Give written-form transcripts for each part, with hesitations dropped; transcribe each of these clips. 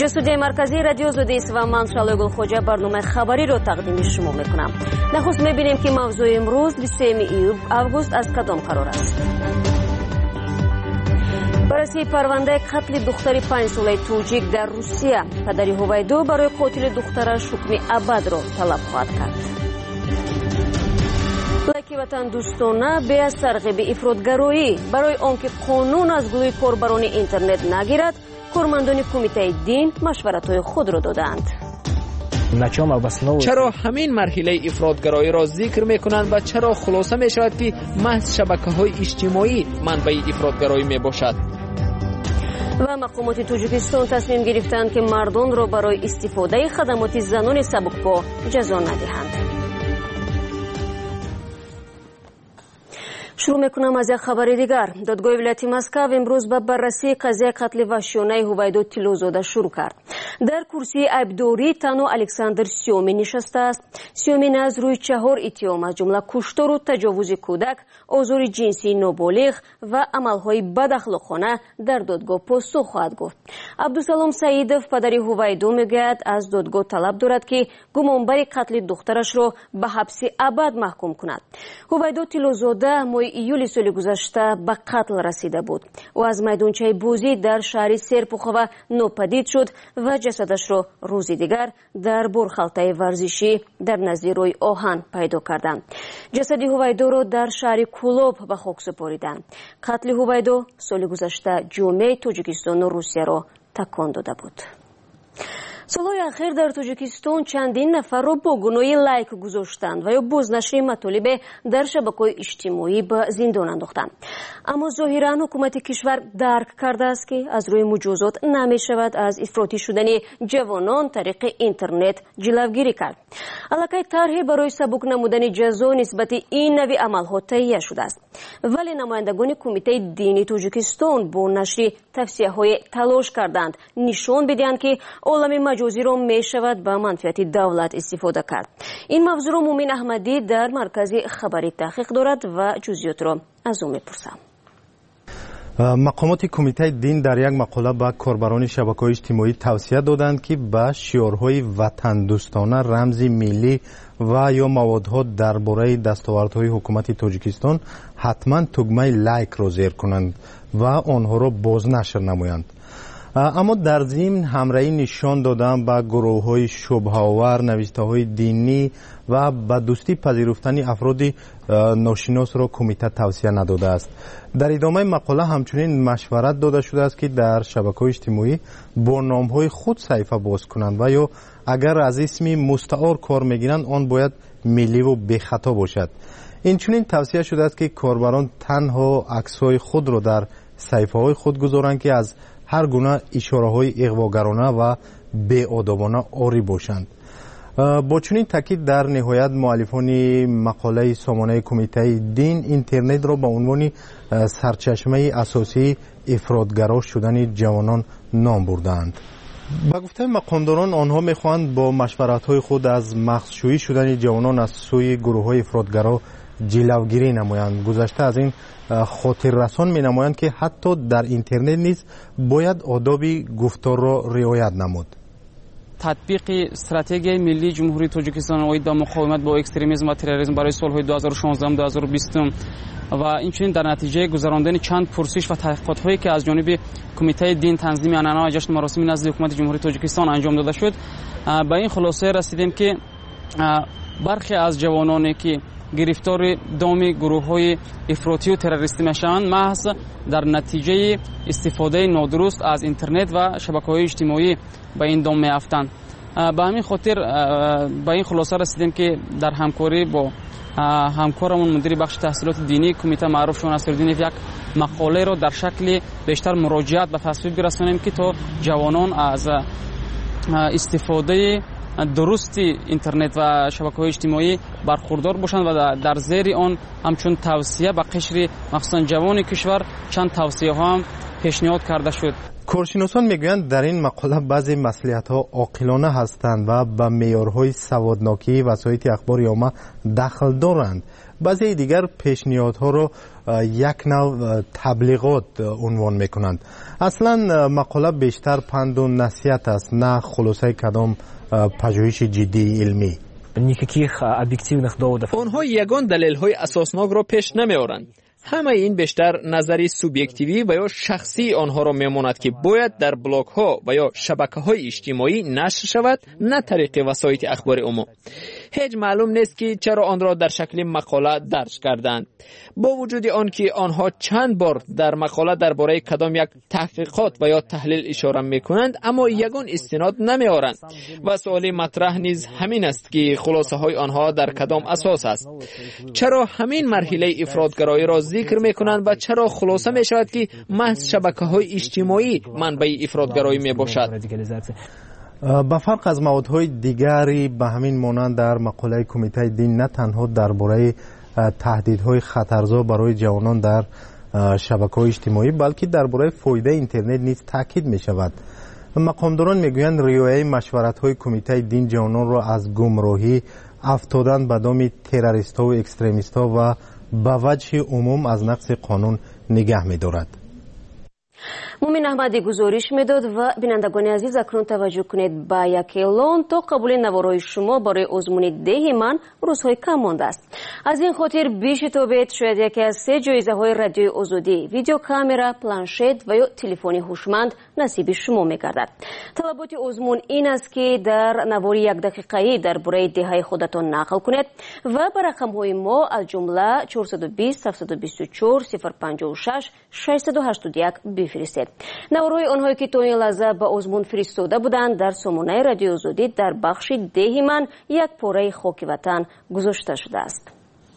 студияи марказии радио Зудис ва ман Шалои Гулхоҷа барномаи хабариро тақдими шумо мекунам. Нахуст мебинем ки мавзӯи имрӯз 23 август аз кадом қарор аст. баррасии парвандаи қатли духтари 5 солаи тоҷик дар Русия. падари Ҳувайдо барои қотили духтараш ҳукми абадро талаб хоҳад кард. лайки ватандӯстона бе аз тарғиби ифротгароӣ. барои он ки қонун аз гулӯи корбарони интернет нагирад, кормандони кумитаи дин машваратҳои худро доданд. чаро ҳамин марҳилаи ифротгароиро зикр мекунанд ва чаро хулоса мешавад ки маҳз шабакаҳои иҷтимоӣ манбаи ифротгароӣ мебошад. ва мақомоти Тоҷикистон тасмим гирифтанд ки мардонро барои истифодаи хадамоти занони сабукпо ҷазо надиҳанд. шурӯъ мекунам аз як хабари дигар. додгоҳи вилояти Москав имрӯз ба баррасии қазияи қатли ваҳшиёнаи Ҳувайдо Тиллозода шурӯъ кард. дар курсии айбдорӣ танҳо Александр Сёмин нишастааст. Сёмин аз рӯи 4 иттиҳом аз ҷумла куштору таҷовузи кӯдак, озори ҷинсии ноболиғ ва амалҳои бадахлоқона дар додгоҳ посух хоҳад гуфт. Абдусалом Саидов, падари Ҳувайдо, мегӯяд аз додгоҳ талаб дорад ки гумонбари қатли духтарашро ба ҳабси абад маҳкум кунад. Ҳувайдо Тиллозода моҳи июли соли гузашта ба қатл расида буд. ӯ аз майдончаи бозӣ дар шаҳри Серпухова нопадид шуд ва ҷасадашро рӯзи дигар дар борхалтаи варзишӣ дар назди рӯи оҳан пайдо карданд. ҷасади Ҳувайдоро дар шаҳри Кӯлоб ба хок супориданд. қатли Ҳувайдо соли гузашта ҷомеаи Тоҷикистону Русияро такон дода буд. солҳои ахир дар Тоҷикистон чандин нафарро бо гуноҳи лайк гузоштанд ва ё бознашри матолибе дар шабакаҳои иҷтимоӣ ба зиндон андохтанд. аммо зоҳиран ҳукумати кишвар дарк кардааст ки аз рӯи муҷозот намешавад аз ифротӣ шудани ҷавонон тариқи интернет ҷилавгирӣ кард. аллакай тарҳе барои сабук намудани ҷазо нисбати ин нави амалҳо таҳия шудааст. вале намояндагони кумитаи дини Тоҷикистон бо нашри тавсияҳое талош карданд нишон бидиҳанд ки олами маҷозиро мешавад ба манфиати давлат истифода кард. ин мавзӯъро Мумин Аҳмадӣ дар маркази хабарӣ таҳқиқ дорад ва ҷузъиётро аз ӯ мепурсам. мақомоти кумитаи дин дар як мақола ба корбарони шабакаҳои иҷтимоӣ тавсия доданд ки ба шиорҳои ватандӯстона, рамзи миллӣ ва ё маводҳо дар бораи дастовардҳои ҳукумати Тоҷикистон ҳатман тугмаи лайкро зер кунанд ва онҳоро бознашр намоянд. аммо дар зимн ҳамраҳӣ нишон додан ба гурӯҳҳои шубҳаовар, навистаҳои динӣ ва ба дӯстӣ пазируфтани афроди ношиносро кумита тавсия надодааст. дар идомаи мақола ҳамчунин машварат дода шудааст ки дар шабакаҳои иҷтимоӣ бо номҳои худ саҳифа боз кунанд ва ё агар аз исми мустаъор кор мегиранд он бояд милливу бехато бошад. инчунин тавсия шудааст ки корбарон танҳо аксҳои худро дар саҳифаҳои худ гузоранд ки аз ҳар гуна ишораҳои иғвогарона ва беодобона ори бошанд. бо чунин таъкид дар ниҳоят муаллифони мақолаи сомонаи кумитаи дин интернетро ба унвони сарчашмаи асосии ифротгаро шудани ҷавонон ном бурдаанд. ба гуфтаи мақомдорон онҳо мехоҳанд бо машваратҳои худ аз мағзшӯӣ шудани ҷавонон аз сӯи гурӯҳҳои ифротгаро ҷилавгирӣ намоянд. гузашта аз ин хотиррасон менамоянд ки ҳатто дар интернет низ бояд одоби гуфторро риоят намуд. татбиқи стратегияи миллии ҷумҳурии Тоҷикистон оид ба муқовимат бо экстремизм ва терроризм барои солҳои 2016-2020 ва инчунин дар натиҷаи гузарондани чанд пурсиш ва таҳқиқотҳое ки аз ҷониби кумитаи дин танзими анъана ва ҷашн маросими назди ҳукумати ҷумҳурии Тоҷикистон анҷом дода шуд, ба ин хулосае расидем ки бархе аз ҷавононе ки гирифтори доми гурӯҳҳои ифротию террористӣ мешаванд маҳз дар натиҷаи истифодаи нодуруст аз интернет ва шабакаҳои иҷтимоӣ ба ин дом меафтанд. ба ҳамин хотир ба ин хулоса расидем ки дар ҳамкорӣ бо ҳамкорамон мудири бахши таҳсилоти динӣ кумита маъруф Шумо Насируддинов як мақолаеро дар шакли бештар муроҷиат ба тасвиб бирасонем ки то ҷавонон аз истифодаи дурусти интернет ва шабакаҳои иҷтимоӣ бархурдор бошанд ва дар зери он ҳамчун тавсия ба қишри махсусан ҷавони кишвар чанд тавсияҳо ҳам پیشنهاد کرده شد. کارشناسان میگویند در این مقاله بعضی مصلحت‌ها عاقلانه هستند و به معیارهای سوادناکی وسایط اخبار عامه دخل دارند. بعضی دیگر پیشنهادها را یک نوع تبلیغات عنوان میکنند. اصلا مقاله بیشتر پند و نصیحت است، نه خلاصه کدام پژوهش جدی علمی. آنها یگان دلیل‌های اساسناک را پیش نمی‌آورند. همه این بیشتر نظری سوبیکتیوی و یا شخصی آنها را میماند که باید در بلاگ ها و یا شبکه های اجتماعی نشر شود، نه طریق وسایط اخبار عمومی. هیچ معلوم نیست که چرا آن را در شکل مقاله درج کردند. با وجود آن که آنها چند بار در مقاله درباره کدام یک تحقیقات و یا تحلیل اشاره میکنند، اما یگان استناد نمیآورند و سوالی مطرح نیز همین است که خلاصه های آنها در کدام اساس است. چرا همین مرحله افراطگرایی را ذکر میکنند و چرا خلاصه می شود که محض شبکه‌های اجتماعی منبع افراطگرایی می باشد؟ به فرق از موادهای دیگری به همین مانند در مقاله کمیته دین نه تنها درباره تهدیدهای خطرزا برای جوانان در شبکه‌های اجتماعی بلکه درباره فایده اینترنت نیز تاکید می شود. مقامداران میگویند رعایت مشورت‌های کمیته دین جوانان را از گمراهی، افتادن به دام تروریست‌ها و اکستریمیست‌ها و به وجه عموم از نقض قانون نگه می‌دارد. مومن احمدی گزارش میداد و بینندگان عزیز اکنون توجه کنید به یک اعلان تا قبول نوارهای شما برای آزمون ده من روزهای کم مانده است. از این خاطر بشتابید، شاید یکی از 3 جایزه های رادیو آزادی، ویدیو کامera، پلنشت و یا تلفن هوشمند نصیب شما میگردد. طلبات آزمون این است که در نوار 1 دقیقه‌ای درباره دهه خودتان نقل کنید و به رقم‌های ما از جمله 420 724 056 681 بفرستید. نوارهای آنهایی که تا این لحظه به آزمون فرستاده بودند در سامانه رادیو آزادی در بخش ده من یک پاره خاک وطن گذاشته شده است.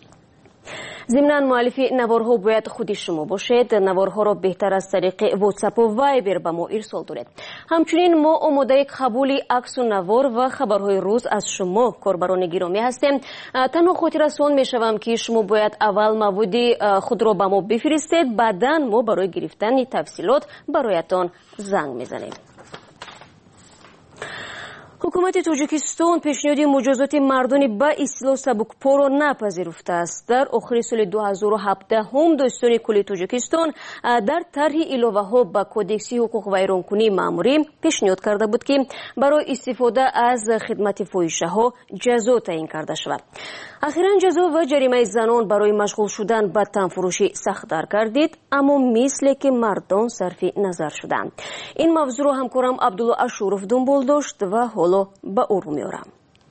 ضمناً مؤلف نوارها باید خود شما باشید. نوارها را بهتر از طریق واتساپ و وایبر به ما ارسال کنید. همچنین ما آماده قبول عکس و نوار و خبرهای روز از شما کاربران گرامی هستیم. تنها خاطر رسان میشوم که شما باید اول مواد خود را به ما بفرستید، بعداً ما برای گرفتن تفصیلات برایتان زنگ میزنیم. حکومت تاجیکستان پیشنهاد مجازات مردان به اصطلاح سبکپا را نپذیرفته است. در آخر سال 2017 هم داستان کل تاجیکستان در طرح الهه‌ها به کودکس حقوق ویرانکنی مأموری پیشنهاد کرده بود که برای استفاده از خدمت فاحشه‌ها جزا تعیین کرده شود. اخیراً جزا و جریمه زنان برای مشغول شدن به تنفروشی سخت‌تر گردید، اما مثل که مردان صرف نظر شدند. این موضوع را همکارم عبدالله اشورов دنبال داشت و حالا به او رو میارم.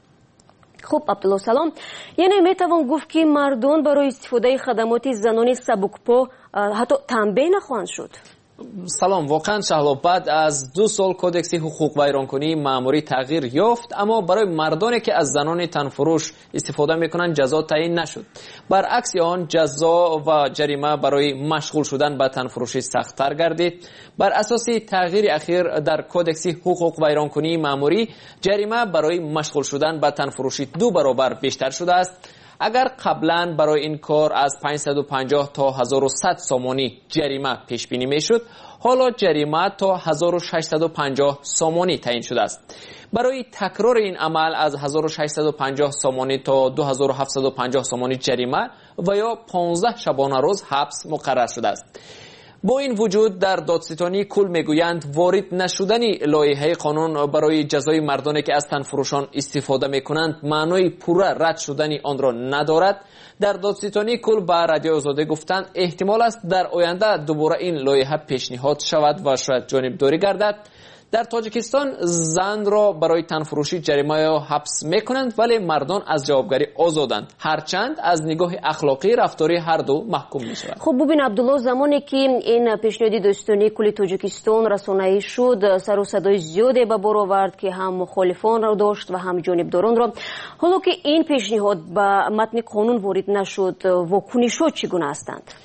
خب عبدالله سلام. یعنی میتوان گفت که مردان برای استفاده خدمات زنان سبکپا حتی تنبیه نخواهند شد؟ سلام. واقعا شهلا بعد از 2 سال کودکس حقوق ویرانکنی مأموری تغییر یافت، اما برای مردانی که از زنان تنفروش استفاده میکنند جزا تعیین نشد. برعکس آن جزا و جریمه برای مشغول شدن به تنفروشی سخت‌تر گردید. بر اساس تغییر اخیر در کودکس حقوق ویرانکنی مأموری، جریمه برای مشغول شدن به تنفروشی 2 برابر بیشتر شده است. اگر قبلا برای این کار از 550 تا 1100 سامانی جریمه پیش بینی میشد، حالا جریمه تا 1650 سامانی تعیین شده است. برای تکرار این عمل از 1650 سامانی تا 2750 سامانی جریمه و یا 15 شبانه روز حبس مقرر شده است. با این وجود در دادستانی کل میگویند وارد نشدن لایحه قانون برای جزای مردانی که از تنفروشان استفاده میکنند معنای پوره رد شدن آن را ندارد. در دادستانی کل به رادیو آزادی گفتند احتمال است در آینده دوباره این لایحه پیشنهاد شود و شاید جانبداری گردد. در تاجیکستان زن را برای تنفروشی جریمه یا حبس میکنند، ولی مردان از جوابگری آزادند، هرچند از نگاه اخلاقی رفتاری هر دو محکوم میشوند. خب ببین عبدالله، زمانی که این پیشنهاد داستانی کل تاجیکستان رسانه‌ای شد، سر و صدای زیادی به بار آورد که هم مخالفان را داشت و هم جانبداران را. حالا که این پیشنهاد به متن قانون وارد نشد، واکنش‌ها چگونه هستند؟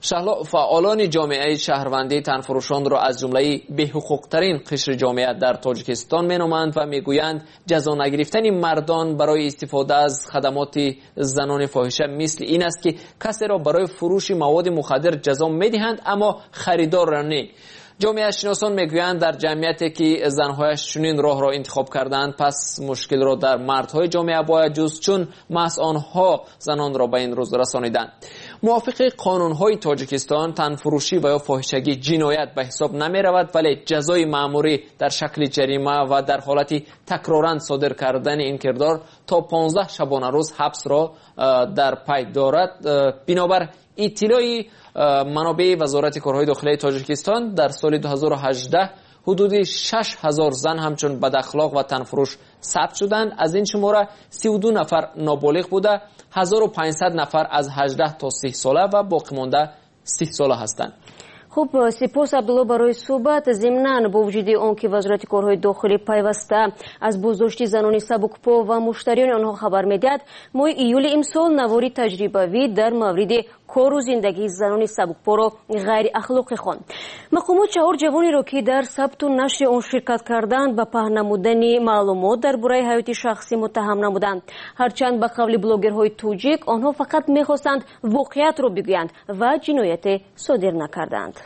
فعالان جامعه شهروندی تنفروشان را از جمله بی‌حقوق‌ترین قشر جامعه در تاجیکستان می‌نامند و می‌گویند جزا نگرفتن مردان برای استفاده از خدمات زنان فاحشه مثل این است که کسی را برای فروش مواد مخدر جزا می‌دهند اما خریدار را نه. جامعه شناسان میگویند در جمعیتی که زنهایش چنین راه را انتخاب کردند پس مشکل را در مردهای جامعه باید جست، چون محض آنها زنان را به این روز رسانیدند. موافق قانونهای تاجیکستان تنفروشی و یا فاحشگی جنایت به حساب نمی رود، ولی جزای مأموری در شکل جریمه و در حالت تکرارا صادر کردن این کردار تا 15 شبانه روز حبس را در پی دارد. بنابر اطلاعی منابع وزارت کارهای داخلی تاجیکستان در سال 2018 حدود 6000 زن همچون بداخلاق و تنفروش ثبت شدند. از این شماره 32 نفر نابالغ بوده، 1500 نفر از 18 تا 30 ساله و باقی مانده 30 ساله هستند. خب سپاس عبدالله برای صحبت. ضمناً با وجود آن که وزارت کارهای داخلی پیوسته از بازداشت زنان سبکپا و مشتریان آنها خبر میدهد، ماه ایول امسال نواری تجربوی در مورد کار و زندگی زنان سبکپا را غیر اخلاقی خواند. مقامات 4 جوانی را که در ثبت و نشر آن شرکت کردند به پهن نمودن معلومات درباره حیات شخصی متهم نمودند. هرچند به قول بلاگرهای توجیک آنها فقط میخواستند واقعیت را بگویند و جنایت صادر نکردند.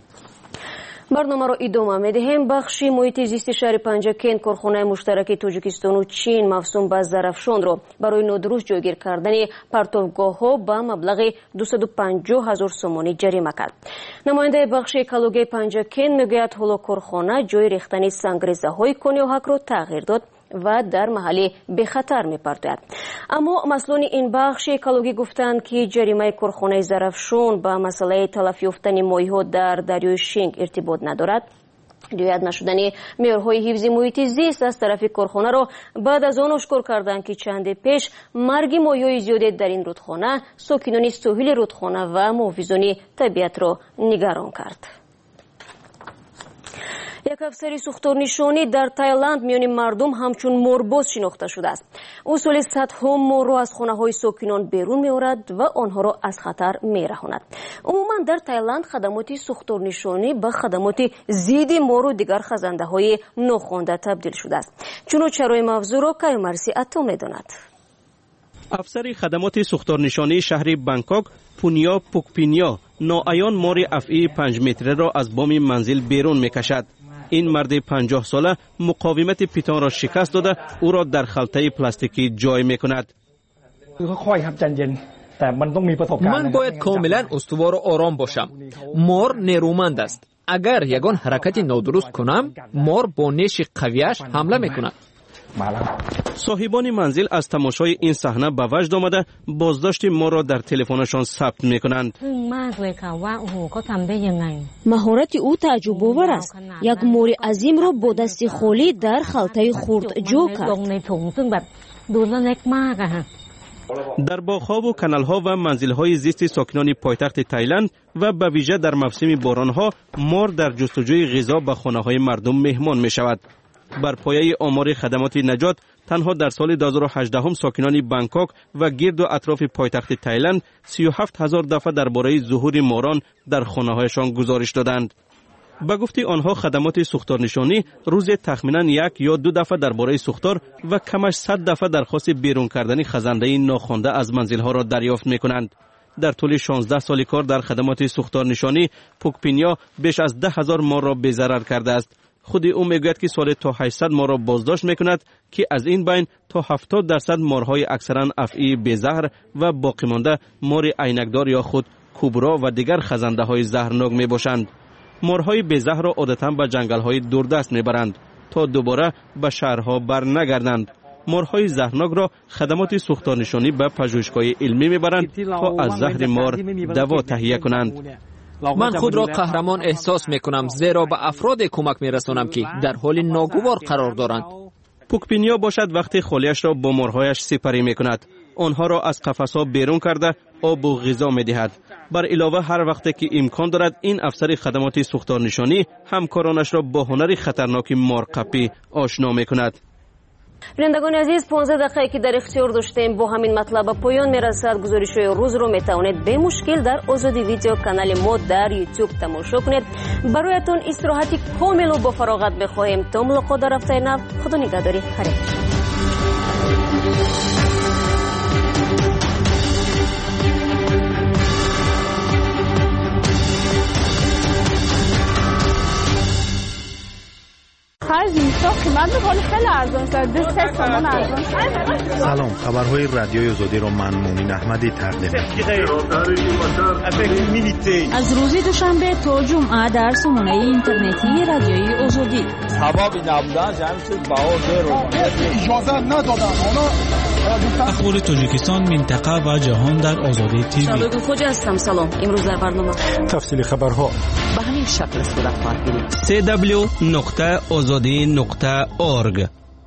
برنامه را ادامه می‌دهیم. بخش محیط زیست شهر پنجکین کارخانه مشترک تاجیکستان و چین موسوم به زرافشان را برای نادرست جایگیر کردن پرتابگاه‌ها به مبلغ 250,000 سومانی جریمه کرد. نماینده بخش اکولوژی پنجکین میگوید حالا کارخانه جای ریختن سنگریزه‌های کنیاهک را تغییر داد و در محل به خطر می‌پردازد. اما مسئولان این بخش اکولوژی گفتند که جریمه کارخانه زرافشان با مسئله تلف یافتن ماهی‌ها در دریای شینگ ارتباط ندارد. رعایت نشدن معیارهای حفظ محیط زیست از طرف کارخانه را بعد از آن اشکار کردند که چند پیش مرگ ماهی‌های زیاد در این رودخانه ساکنان ساحل رودخانه و محافظان طبیعت را نگران کرد. یک افسر سوختارنشانی در تایلند میان مردم همچون مورباز شناخته شده است. او سالی صدها مور را از خانه‌های ساکنان بیرون می‌آورد و آنها را از خطر می‌رهاند. عموما در تایلند خدمات سوختارنشانی به خدمات ضد مور و دیگر خزنده‌های ناخوانده تبدیل شده است. چرای موضوع را کیومرسی عطا می‌داند. افسر خدمات سوختارنشانی شهر بانکوک پونیا پوکپینیا ناعیان مور افعی 5 متره را از بام منزل بیرون می‌کشد. این مرد 50 ساله مقاومت پیتان را شکست داده او را در خلطه پلاستیکی جای می‌کند. من باید کاملا استوار و آرام باشم. مار نیرومند است. اگر یگان حرکت نادرست کنم مار با نیش قویش حمله می‌کند. صاحبان منزل از تماشای این صحنه به وجد آمده بازداشت ما را در تلفنشان ثبت می‌کنند. مهارت او تعجب آور است. یک مور عظیم را با دست خالی در خلطه خرد جو کرد. در باغ‌ها و کانال‌ها و منزل‌های زیست ساکنان پایتخت تایلند و به ویژه در موسم باران‌ها مار در جستجوی غذا به خانه‌های مردم مهمان می‌شود. بر پایه آمار خدمات نجات تنها در سال 2018 ساکنان بانکوک و گرد و اطراف پایتخت تایلند 37,000 دفعه درباره ظهور ماران در خانه‌هایشان گزارش دادند. به گفته آنها خدمات سوختارنشانی روز تخمیناً 1 یا 2 دفعه درباره سوختار و کمش 100 دفعه درخواست بیرون کردن خزنده ناخوانده از منزل‌ها را دریافت می‌کنند. در طول 16 سال کار در خدمات سوختارنشانی پوکپینیا بیش از 10,000 مار را بی‌ضرر کرده است. خود او میگوید که سال تا 800 مار را بازداشت میکند که از این بین تا 70% مارهای اکثرا افعی بی‌زهر و باقی مانده مار عینکدار یا خود کوبرا و دیگر خزنده های زهرناک میباشند. مارهای بی‌زهر را عادتا به جنگل‌های دوردست میبرند تا دوباره به شهرها بر نگردند. مارهای زهرناک را خدمات سوختارنشانی به پژوهشگاه علمی میبرند تا از زهر مار دوا تهیه کنند. من خود را قهرمان احساس میکنم زیرا به افراد کمک میرسانم که در حال ناگوار قرار دارند. پوکپینیا باشد وقتی خالیش را با مارهایش سپری میکند. آنها را از قفس‌ها بیرون کرده آب و غذا میدهد. بر علاوه هر وقت که امکان دارد این افسر خدمات سوختارنشانی همکارانش را با هنر خطرناک مارقپی آشنا میکند. بینندگان عزیز 15 دقیقه که در اختیار داشتیم با همین مطلب به پایان میرسد. گزارش‌های روز رو میتوانید به مشکل در آزادی ویدیو کانال ما در یوتیوب تماشا کنید. برایتون استراحتی کامل و با فراغت می‌خواهیم. تا ملاقات در هفته نو. خدا نگهداری. سلام، خبرهای رادیوی آزادی را من مونین احمدی تقدیم از روز دوشنبه تا جمعه در سامانه اینترنتی رادیوی آزادی. سبب نبودن جمعیت بهار اجازه ندادن. اخبار تاجیکستان، منطقه و جهان در آزادی تیوی. شادو خوجا هستم. سلام. امروز در برنامه تفصیل خبرها به همین شکل صورت خواهد گرفت. www.azadi.org.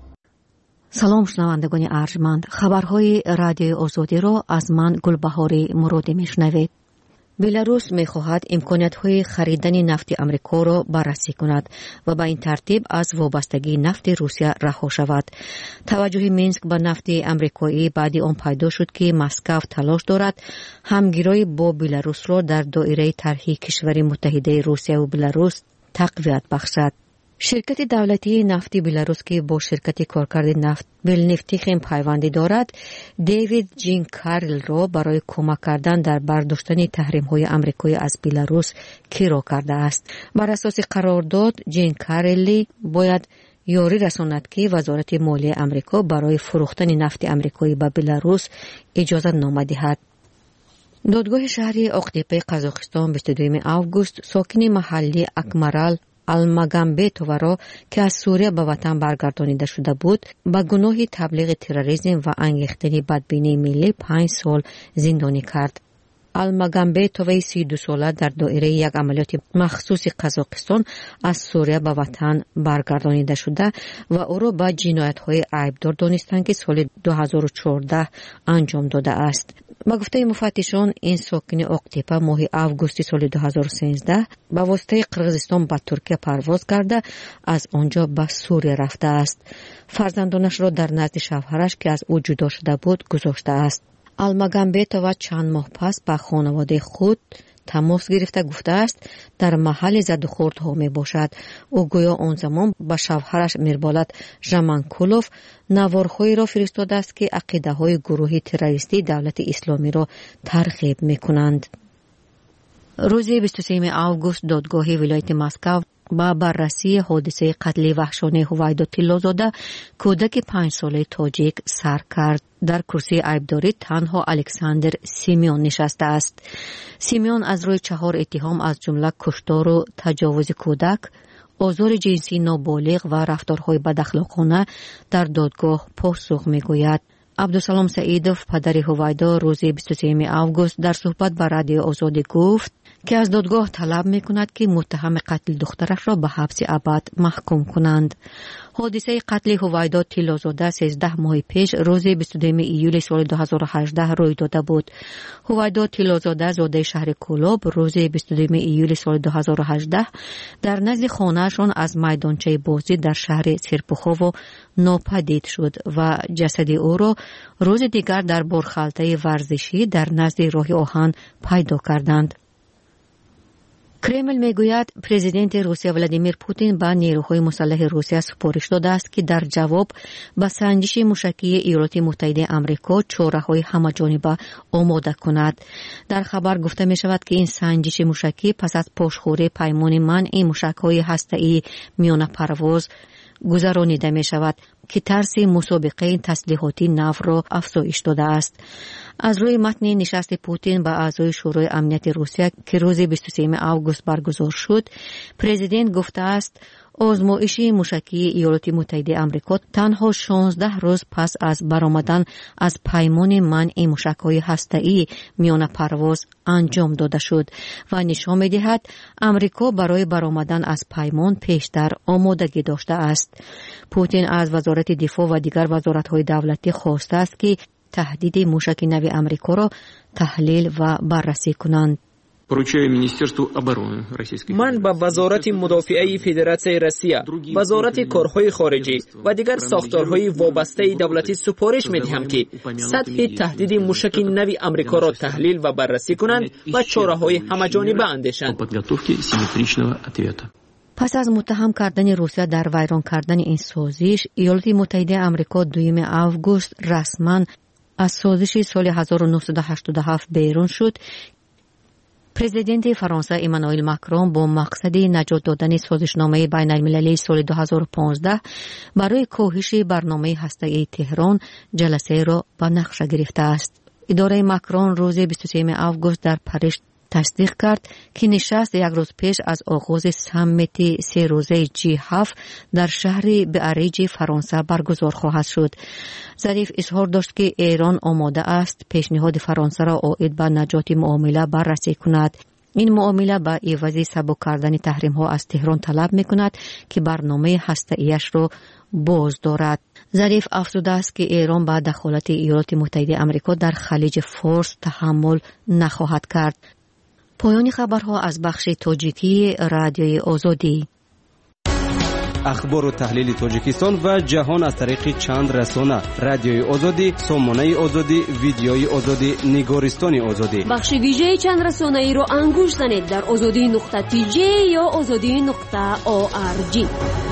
سلام شنوندگان ارجمند، خبرهای رادیوی آزادی را از من گلبهاری مرادی میشنوید. بلاروس می‌خواهد امکانیت‌های خریدن نفت آمریکا را بررسی کند و با این ترتیب از وابستگی نفت روسیه رها شود. توجه مینسک به نفت آمریکایی بعد آن پیدا شد که مسکو تلاش دارد همگیری با بلاروس را در دایره طرح کشور متحده روسیه و بلاروس تقویت بخشد. شرکت دولتی نفتی بلاروس که با شرکت کارکرد نفت بلنفتیخیم پیوندی دارد، دیوید جین کارل را برای کمک کردن در برداشتن تحریم‌های آمریکایی از بلاروس کیرو کرده است. بر اساس قرارداد جین کارلی باید یاری رساند که وزارت مالیه آمریکا برای فروختن نفت آمریکایی به بلاروس اجازه نامه دهد. دادگاه شهری اقتیپه قزاقستان 22 آگوست ساکن محلی اکمرال المگامبتووا را که از سوریه به وطن برگردانیده شده بود با گناه تبلیغ تروریسم و انگیختن بدبینی ملی 5 سال زندانی کرد. المگامبتووا 32 ساله در دایره یک عملیات مخصوص قزاقستان از سوریه به وطن برگردانیده شده و او را به جنایت‌های عیبدار دانستند که سال 2014 انجام داده است. با گفته مفتشان این ساکن اقتیپه ماه آگوست سال 2013 به واسطه قرغیزستان به ترکیه پرواز کرده از آنجا به سوریه رفته است. فرزندانش را در نزد شوهرش که از او جدا شده بود گذاشته است. المگامبتووا چند ماه پس با خانواده خود تماس گرفته گفته است در محل زد و خوردها می باشد. او گویا آن زمان به شوهرش میربالد ژامانکولوف نوارهایی را فرستاده است که عقیده های گروه تروریستی دولت اسلامی را ترغیب می کنند. روز 23 آگوست دادگاه ولایت مسکو با بررسی حادثه قتل وحشانه هویدا تیلوزاده کودک 5 ساله تاجیک سر کرد. در کرسی عیبداری تنها الکساندر سیمیون نشسته است. سیمیون از روی 4 اتهام از جمله کشتار و تجاوز کودک، آزار جنسی نابالغ و رفتارهای بداخلاقانه در دادگاه پاسخ میگوید. عبدالسلام سعیدوف پدر هویدا روز 23 آگوست در صحبت با رادیو آزادی گفت که از دادگاه طلب می‌کند که متهم قتل دخترش را به حبس ابد محکوم کنند. حادثه قتل هویدا تیلوزاده 13 ماه پیش روز 22 ایول سال 2018 روی داده بود. هویدا تیلوزاده زاده شهر کولوب روز 22 ایول سال 2018 در نزد خانه‌شان از میدانچه بازی در شهر سرپخوو ناپدید شد و جسد او را روز دیگر در برخالته ورزشی در نزد راه آهن پیدا کردند. کرمل میگوید پرزیدنت روسیه ولادیمیر پوتین به نیروهای مسلح روسیه سپارش داده است که در جواب به سنجش موشکی ایالات متحده آمریکا چاره‌های همه‌جانبه آماده کند. در خبر گفته می شود که این سنجش موشکی پس از پاشخوری پیمان منع موشک‌های هسته‌ای میان پرواز گذرانیده می شود که ترس مسابقه تسلیحاتی نو را افزایش داده است. از روی متن نشست پوتین با اعضای شورای امنیت روسیه که روز 23 آگوست برگزار شد، پرزیدنت گفته است آزمایش موشکی ایالات متحده آمریکا تنها 16 روز پس از برآمدن از پیمان منع موشک‌های هسته‌ای میان پرواز انجام داده شد و نشان می‌دهد آمریکا برای برآمدن از پیمان پیشتر آمادگی داشته است. پوتین از وزارت دفاع و دیگر وزارت‌های دولتی خواسته است که تهدید موشک نو آمریکا را تحلیل و بررسی کنند. من به وزارت مدافعه فدراسیون روسیه، وزارت کارهای خارجی و دیگر ساختارهای وابسته دولتی سپارش می‌دهم که سطح تهدید موشک نو آمریکا را تحلیل و بررسی کنند و چاره‌های همه‌جانبه اندیشند. پس از متهم کردن روسیه در ویران کردن این سازش، ایالات متحده آمریکا 2 آگوست رسما از سازش سال 1987 بیرون شد. پرزیدنت فرانسه ایمانوئل ماکرون با مقصد نجات دادن سازشنامه بین المللی سال 2015 برای کاهش برنامه هسته‌ای تهران جلسه را به نقشه گرفته است. اداره ماکرون روز 23 آگوست در پاریس تصدیق کرد که نشست یک روز پیش از آغاز سمیت 3 روزه G7 در شهر بئریج فرانسه برگزار خواهد شد. ظریف اظهار داشت که ایران آماده است پیشنهاد فرانسه را عاید به نجات معامله بررسی کند. این معامله به عوض سبک کردن تحریم ها از تهران طلب می کند که برنامه هسته‌ایش را باز دارد. ظریف افزوده است که ایران با دخالت ایالات متحده آمریکا در خلیج فارس تحمل نخواهد کرد. پایان خبرها از بخش تاجیکی رادیوی آزادی. اخبار و تحلیل تاجیکستان و جهان از طریق چند رسانه: رادیوی آزادی، سامانه آزادی، ویدیوی آزادی، نگارستان آزادی. بخش ویژه چند رسانه ای رو انگوش زنید در azadi.tj یا azadi.org.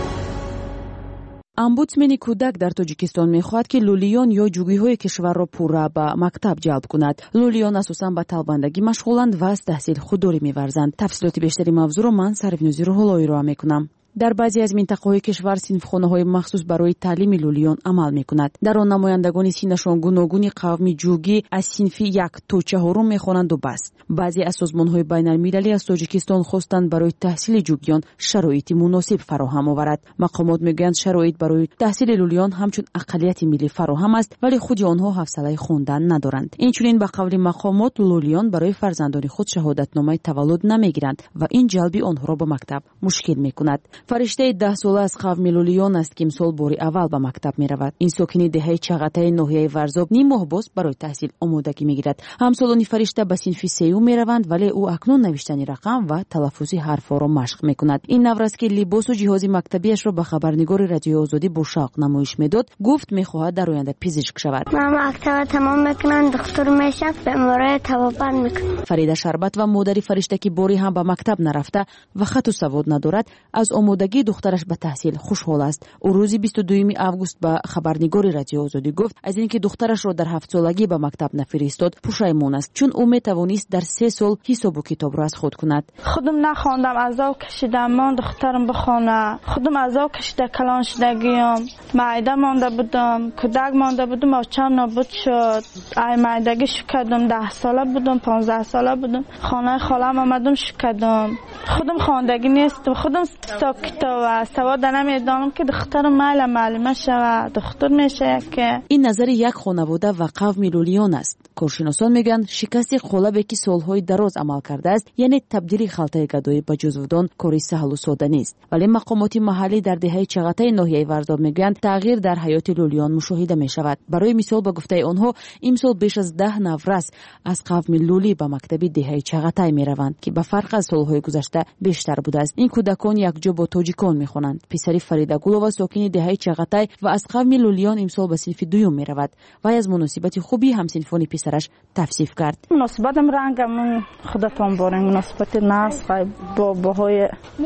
омбудсмени кӯдак дар тоҷикистон мехоҳад ки лӯлиён ё ҷугиҳои кишварро пурра ба мактаб ҷалб кунад. лӯлиён асосан ба талбандагӣ машғуланд ва аз таҳсил худдорӣ меварзанд. тафсилоти бештари мавзӯъро ман сарвинӯзи рӯҳулло ироа мекунам. дар баъзе аз минтақаҳои кишвар синфхонаҳои махсус барои таълими лӯлиён амал мекунад. дар он намояндагони синашон гуногуни қавми ҷугӣ аз синфи 1 то 4 мехонанду бас. баъзе аз созмонҳои байналмилалӣ аз тоҷикистон хостанд барои таҳсили ҷугиён шароити муносиб фароҳам оварад. мақомот мегӯянд шароит барои таҳсили лӯлиён ҳамчун ақаллияти миллӣ фароҳам аст, вале худи онҳо ҳавсалаи хондан надоранд. инчунин ба қавли мақомот лӯлиён барои фарзандони худ шаҳодатномаи таваллуд намегиранд ва ин ҷалби онҳоро ба мактаб мушкил мекунад. фариштаи 10 сола аз қавми лӯлиён аст ки имсол бори аввал ба мактаб меравад. ин сокини деҳаи чағатаи ноҳияи варзоб ним моҳ боз барои таҳсил омодагӣ мегирад. ҳамсолони фаришта ба синфи 3 мераванд, вале ӯ акнун навиштани рақам ва талаффузи ҳарфҳоро машқ мекунад. ин навраст ки либосу ҷиҳози мактабиашро ба хабарнигори радиои озодӣ бо шавқ намоиш медод. гуфт мехоҳад дар оянда пизишк шавад. ман мактаба тамом мекунам, духтур мешам, бемораи табобат мекунам. фарида шарбат ва модари фаришта ки бори ҳам ба мактаб нарафта ва хату савод надорад, аз омодагии духтараш ба таҳсил хушҳол аст. ӯ рӯзи 22 август ба хабарнигори радиои озодӣ гуфт аз ин ки духтарашро дар 7-солагӣ ба мактаб нафиристод пушаймон аст, чун ӯ метавонист дар 3 сол ҳисобу китобро аз худ кунад. خودم نخواندم، عذاب کشیدم، من دخترم بخونه. خودم عذاب کشیده کلان شدگیم، معده مانده بودم، کودک مانده بودم، آچم نابود شد. ای معدگی شکردم، 10 ساله بودم، 15 ساله بودم. خانه خالم آمدم شکردم. خودم خواندگی نیستم، خودم کتاب سواد نمیدانم که دخترم معلمه شود، دختر میشه که. این نظر یک خانواده و قوم لولیون است. کارشناسان میگن شکست قالبی که سالهای دراز عمل کرده است، یعنی تبدیل خلطه گدایی به جزودان کاری سهل و ساده نیست. ولی مقامات محلی در دهه چغتای ناحیه ورزاب میگن تغییر در حیات لولیون مشاهده میشود. برای مثال با گفته آنها امسال بیش از 10 نفر از قوم لولی به مکتب دهه چغتای میروند که به فرق از سالهای گذشته بیشتر بوده است. این کودکان یکجا با تاجیکان میخوانند. پسری فریدا گولووا ساکن دهه چغتای و از قوم لولیون امسال به صنف دوم میرود و از مناسبت خوبی همسنفانی پسرش توصیف کرد. مناسبتم رنگم خودتون بارن مناسبت ناس با باهای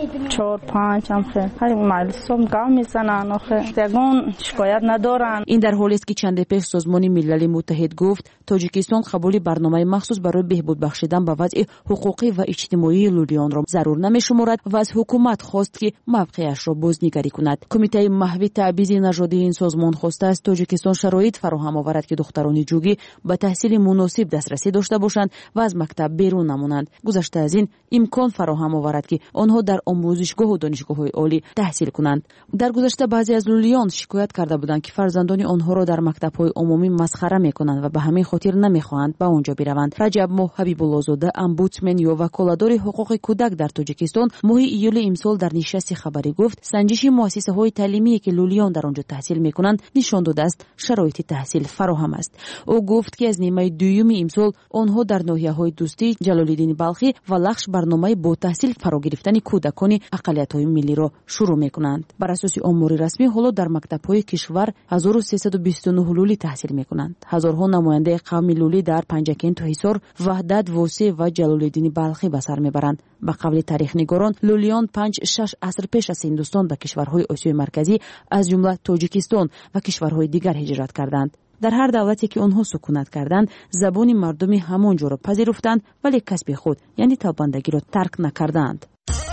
4-5 هم خیلی مجلسم گام میزنن آخه یگون شکایت ندارن. این در حالی است که چند پیش سازمان ملل متحد گفت تاجیکستان قبول برنامه مخصوص برای بهبود بخشیدن به وضع حقوقی و اجتماعی لولیان را ضرور نمی‌شمارد و از حکومت خواست که موقعش را بازنگری کند. کمیته محوی تعویض نژادی این سازمان خواسته است تاجیکستان شرایط فراهم آورد که دختران جوگی به تحصیل مناسب دسترسی داشته باشند و از مکتب بیرون نمانند. گذشته از این امکان فراهم آورد که آنها در آموزشگاه و دانشگاه‌های عالی تحصیل کنند. در گذشته بعضی از لولیان شکایت کرده بودند که فرزندان آنها را در مکتب‌های عمومی مسخره می‌کنند و به همین خاطر نمی‌خواهند به آنجا بروند. رجب ماه حبیب الله زاده امبودسمن یا وکالتدار حقوق کودک در تاجیکستان ماه ایول امسال در نشست فارسی خبری گفت سنجش مؤسسه‌های تعلیمی که لولیان در آنجا تحصیل می‌کنند نشان داده است شرایط تحصیل فراهم است. او گفت که از نیمه دوم امسال آنها در ناحیه‌های دوستی، جلال‌الدین بلخی و لخش برنامه با تحصیل فرا گرفتن کودکان اقلیت‌های ملی را شروع می‌کنند. بر اساس آمار رسمی حالا در مکتب‌های کشور 1329 لولی تحصیل می‌کنند. هزارها نماینده قوم لولی در پنجکین، حصار، وحدت، ووسی و جلال‌الدین بلخی به سر میبرند. به قول تاریخ‌نگاران لولیان 5-6 عصر پیش از هندوستان به کشورهای آسیای مرکزی از جمله تاجیکستان و کشورهای دیگر هجرت کردند. در هر دولتی که آنها سکونت کردند زبان مردمی همانجا را پذیرفتند ولی کسب خود یعنی تابندگی را ترک نکردند.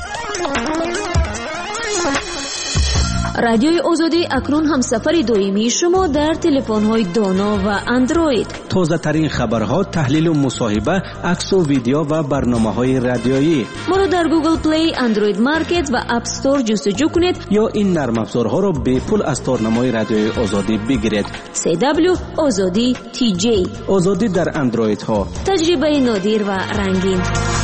رادیوی آزادی اکنون همسفر دائمی شما در تلفن‌های دانا و اندروید. تازه ترین خبرها، تحلیل و مصاحبه، عکس و ویدیو و برنامه‌های رادیویی. ما را در گوگل پلی، اندروید مارکت و اپ استور جستجو کنید یا این نرم افزارها را به پول از تارنمای رادیوی آزادی بگیرید. CW آزادی TJ. آزادی در اندروید ها. تجربه نادر و رنگین.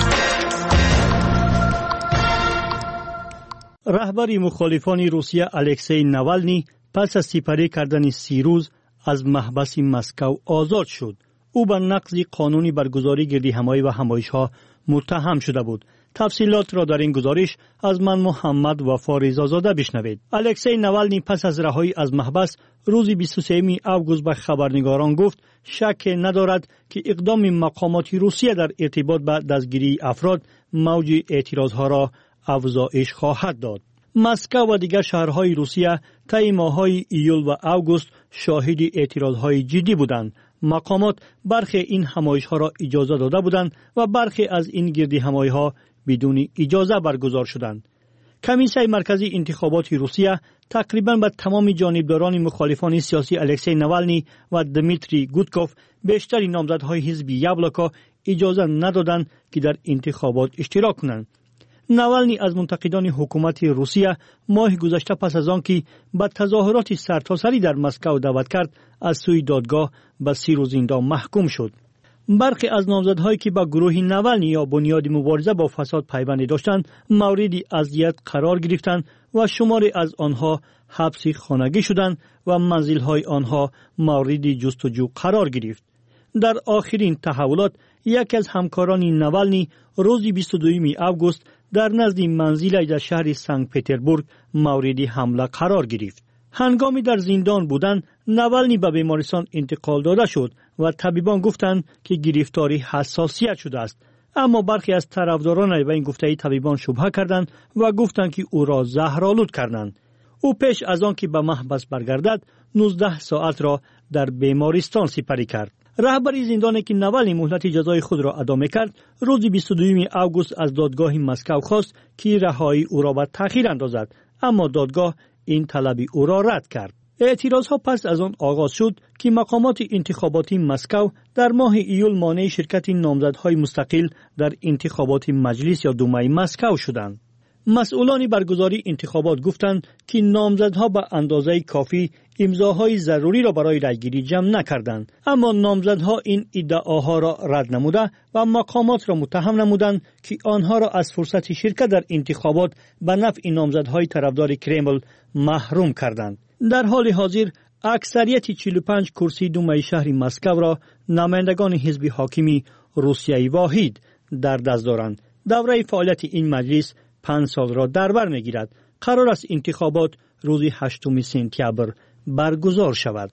رهبر مخالفان روسیه الکسی ناوالنی پس از سپری کردن 30 روز از محبس مسکو آزاد شد. او به نقض قانونی برگزاری گردی‌همایی و همایش‌ها متهم شده بود. تفصیلات را در این گزارش از من محمد وفا رضازاده بشنوید. الکسی ناوالنی پس از رهایی از محبس روز 23 اوگوست به خبرنگاران گفت شک ندارد که اقدام مقامات روسیه در ارتباط به دستگیری افراد موج اعتراضها را افزایش خواهد داد. مسکو و دیگر شهرهای روسیه طی ماه‌های ایول و اوگوست شاهد اعتراضهای جدی بودند. مقامات برخی این همایش‌ها را اجازه داده بودند و برخی از این گردی‌همایی‌ها بدون اجازه برگزار شدند. کمیسیون مرکزی انتخابات روسیه تقریباً به تمام جانبداران مخالفان سیاسی الکسی ناوالنی و دمیتری گودکوف بیشتر نامزدهای حزب یابلوکا اجازه ندادند که در انتخابات اشتراک کنند. ناوالنی از منتقدان حکومت روسیه ماه گذشته پس از آن که به تظاهرات سرتاسری در مسکو دعوت کرد از سوی دادگاه به 30 روز زندان محکوم شد. برخی از نامزدهایی که به گروه ناوالنی یا بنیاد مبارزه با فساد پیوند داشتند مورد اذیت قرار گرفتند و شماری از آنها حبس خانگی شدند و منزل‌های آنها مورد جستجو قرار گرفت. در آخرین تحولات یکی از همکاران ناوالنی روز 22 اوگوست در نزد منزل در شهر سنت پترزبورگ مورد حمله قرار گرفت. هنگامی در زندان بودن ناوالنی به بیمارستان انتقال داده شد و طبیبان گفتند که گرفتاری حساسیت شده است. اما برخی از طرفداران و این گفته طبیبان شبهه کردند و گفتند که او را زهرآلود کردند. او پیش از آن که به محبس برگردد 19 ساعت را در بیمارستان سپری کرد. رهبر زندانی که ناوالنی مهلت جزای خود را ادا می‌کرد روز 22 اوگوست از دادگاه مسکو خواست که رهایی او را به تأخیر اندازد، اما دادگاه این طلب او را رد کرد. اعتراضها پس از آن آغاز شد که مقامات انتخاباتی مسکو در ماه ایول مانع شرکت نامزدهای مستقل در انتخابات مجلس یا دومای مسکو شدند. مسئولان برگزاری انتخابات گفتند که نامزدها به اندازه کافی امضاهای ضروری را برای رأیگیری جمع نکردند، اما نامزدها این ادعاها را رد نموده و مقامات را متهم نمودند که آنها را از فرصت شرکت در انتخابات به نفع نامزدهای طرفدار کرمل محروم کردند. در حال حاضر اکثریت 45 کرسی دومای شهر مسکو را نمایندگان حزب حاکمی روسیه واحد در دست دارند. دوره فعالیت این مجلس 5 سال را در بر می‌گیرد. قرار است انتخابات روز 8 سپتامبر برگزار شود.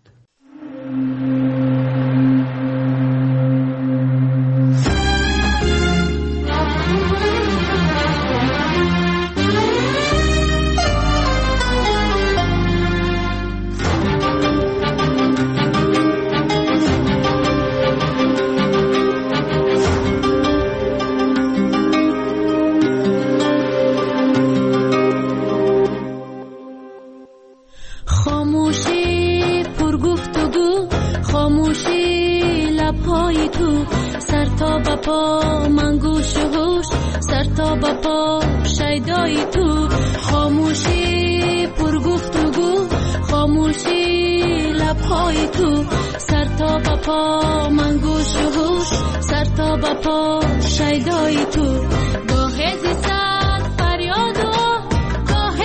پا من گوش و هوش سر تا با پا شیدای تو خاموشی پر گفتگو خاموشی لبهای تو سر تا با پا من گوش و هوش سر تا با پا شیدای تو گاه زی سر فریاد و گاه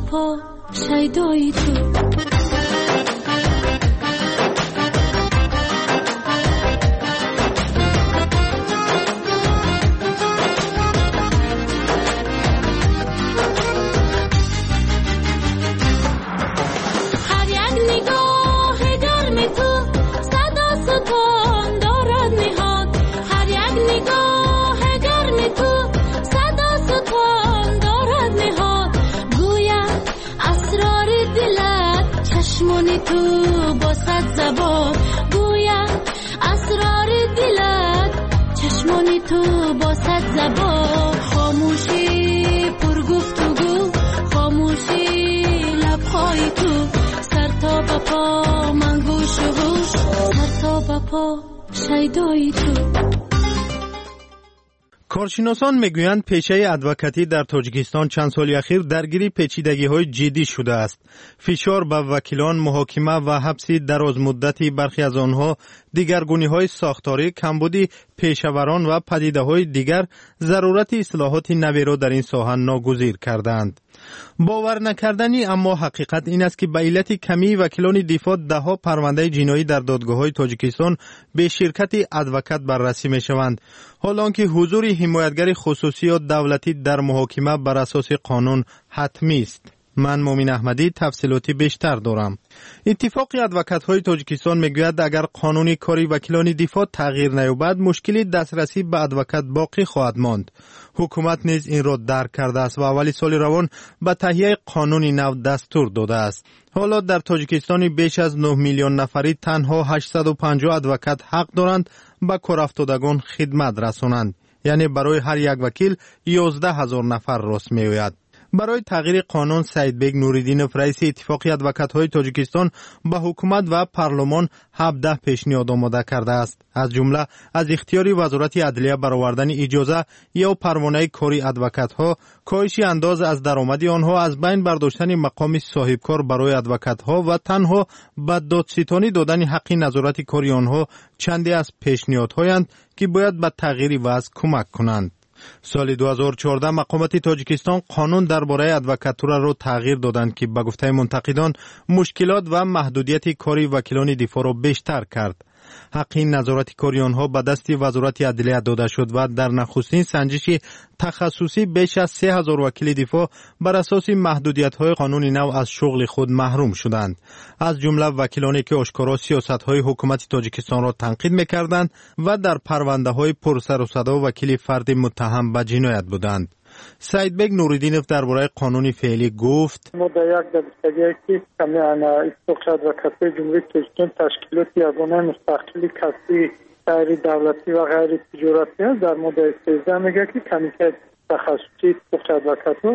پا شیدای تو. تو با صد زبان گویم اسرار دلت، چشمانی تو با صد زبان. خاموشی پر گفتگو، خاموشی لبخای تو، سر تا به پا من گوش و گوش، سر تا به پا شیدای تو. کارشناسان میگویند پیشه ادوکاتی در تاجیکستان چند سال اخیر درگیر پیچیدگی‌های جدی شده است. فشار به وکیلان، محاکمه و حبس دراز مدتی برخی از آنها، دیگرگونی‌های ساختاری، کمبودی پیشوران و پدیده‌های دیگر ضرورت اصلاحات نوی را در این ساحه ناگزیر کردند. باور نکردنی اما حقیقت این است که به علت کمی وکیلان دفاع ده‌ها پرونده جنایی در دادگاه‌های تاجیکستان به شرکت ادوکات بررسی می‌شوند، حالانکه حضور حمایتگر خصوصی یا دولتی در محاکمه بر اساس قانون حتمی است. من مومن احمدی تفصیلاتی بیشتر دارم. اتفاق ادوکات‌های تاجیکستان میگوید اگر قانون کاری وکیلان دفاع تغییر نیابد مشکلی دسترسی به ادوکات باقی خواهد ماند. حکومت نیز این را درک کرده است و اول سال روان به تهیه قانون نو دستور داده است. حالا در تاجیکستان بیش از 9 میلیون نفری تنها 850 ادوکات حق دارند به کارافتادگان خدمت رسانند، یعنی برای هر یک وکیل 11,000 نفر راست میآید. برای تغییر قانون سعیدبگ نوریدینوف رئیس اتفاق ادوکات‌های تاجیکستان به حکومت و پارلمان 17 پیشنهاد آماده کرده است. از جمله از اختیار وزارت عدلیه برآوردن اجازه یا پروانه کاری ادوکات‌ها، کاهش انداز از درآمد آنها، از بین برداشتن مقام صاحبکار برای ادوکات‌ها و تنها به دادستانی دادن حق نظارت کاری آنها چندی از پیشنهادهایند که باید به تغییر وضع کمک کنند. سال 2014 مقامات تاجیکستان قانون درباره ادوکاتورا را تغییر دادند که به گفته منتقدان مشکلات و محدودیت کاری وکیلان دفاع را بیشتر کرد. حق نظارت کاری آنها به دست وزارت عدلیه داده شد و در نخستین سنجش تخصصی بیش از 3,000 وکیل دفاع بر اساس محدودیت‌های قانون نو از شغل خود محروم شدند. از جمله وکیلانی که آشکارا سیاست‌های حکومت تاجیکستان را تنقید می‌کردند و در پرونده‌های پرسر و صدا وکیل فرد متهم به جنایت بودند. سعیدبگ نوریدینوف درباره قانون فعلی گفت: ما در یک دبستگی که اتفاق ادوکاتی جمهوری تاجیکستان تشکیلات یگانه مستقل کسبی غیر دولتی و غیر تجارتی است. در ماده 13 میگه که کمیته تخصصی اتفاق ادوکات‌ها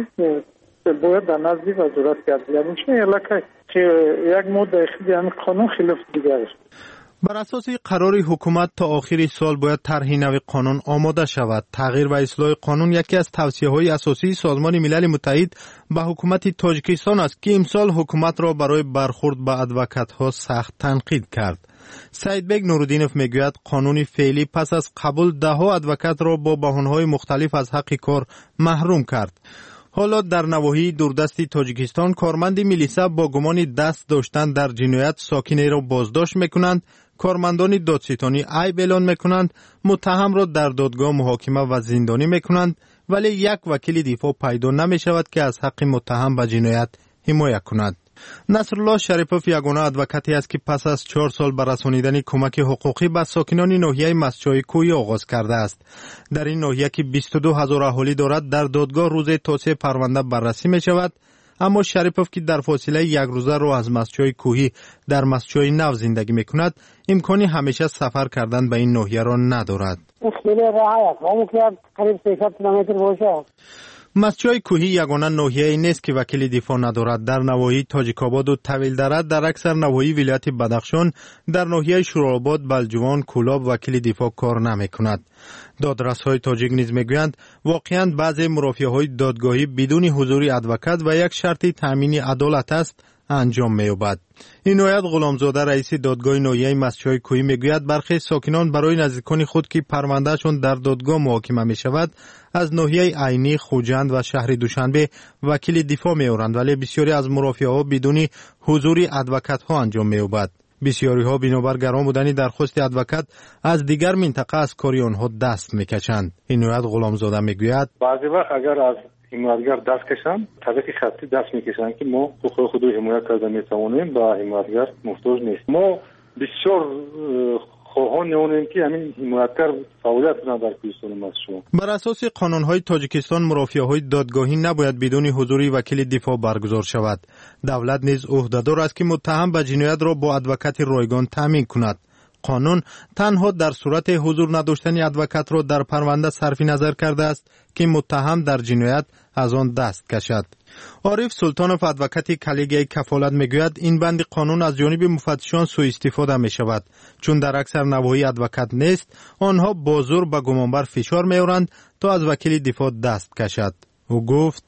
باید در نزد وزارت عدلیه باشه، که یک ماده خیلی قانون خلاف دیگر است. بر اساس قرار حکومت تا آخر سال باید طرح نو قانون آماده شود. تغییر و اصلاح قانون یکی از توصیه‌های اساسی سازمان ملل متحد به حکومت تاجیکستان است که امسال حکومت را برای برخورد به ادوکات‌ها سخت تنقید کرد. سعیدبگ نوریدینوف میگوید قانون فعلی پس از قبول ده‌ها ادوکات را با بهانه‌های مختلف از حق کار محروم کرد. حالا در نواحی دوردست تاجیکستان کارمند میلیسا با گمان دست داشتن در جنایت ساکنه را بازداشت میکنند، کارمندان دادستانی عیب اعلان میکنند، متهم را در دادگاه محاکمه و زندانی میکنند، ولی یک وکیل دفاع پیدا نمیشود که از حق متهم به جنایت حمایت کند. نصرالله شریپوف یگانه ادوکاتی است که پس از 4 سال به رسانیدن کمک حقوقی به ساکنان ناحیه مسجای کوهی آغاز کرده است. در این ناحیه که 22,000 اهالی دارد در دادگاه روز توسعه پرونده بررسی می شود، اما شریپوف که در فاصله 1 روزه رو از مسجای کوهی در مسجای نو زندگی می کند امکانی همیشه سفر کردن به این ناحیه را ندارد. مسجای کوهی یگانه ناحیه‌ای نیست که وکیل دفاع ندارد. در نواحی تاجیک‌آباد و طویل دره، در اکثر نواحی ولایت بدخشان، در ناحیه شوراباد، بلجوان، کولاب وکیل دفاع کار نمی‌کند. دادرس‌های تاجیک نیز می‌گویند واقعاً بعضی مرافعه‌های دادگاهی بدون حضور ادوکات و یک شرط تامین عدالت است انجام می‌یابد. اینایت غلامزاده رئیس دادگاه ناحیه مسجدهای کوهی میگوید برخی ساکنان برای نزدیکان خود که پروندهشان در دادگاه محاکمه می‌شود از ناحیه عینی، خوجند و شهر دوشنبه وکیل دفاع می‌آورند، ولی بسیاری از مرافعه‌ها بدون حضور ادوکات‌ها انجام می‌یابد. بسیاری ها بنابر گران بودن درخواست ادوکات از دیگر منطقه از کاری آنها دست می‌کشند. اینایت غلامزاده میگوید بعضی وقت اگر از حمایتگر دست کشند طریق خطی دست میکشند که ما حقوق خود رو حمایت کرده میتوانیم با حمایتگر محتاج نیست. ما بسیار خواهان نمونیم که همین حمایتگر فعالیت کنند در کوهستان مسجد. بر اساس قانون‌های تاجیکستان مرافعه‌های دادگاهی نباید بدون حضور وکیل دفاع برگزار شود. دولت نیز عهدهدار است که متهم به جنایت را با ادوکات رایگان تامین کند. قانون تنها در صورت حضور نداشتن ادوکات را در پرونده صرف نظر کرده است که متهم در جنایت از آن دست کشد. عارف سلطانوف ادوکات کلیگه کفالت میگوید این بند قانون از جانب مفتشان سوء استفاده می شود، چون در اکثر نواحی ادوکات نیست. آنها با زور به گمانبر فشار میآورند تا از وکیل دفاع دست کشد. او گفت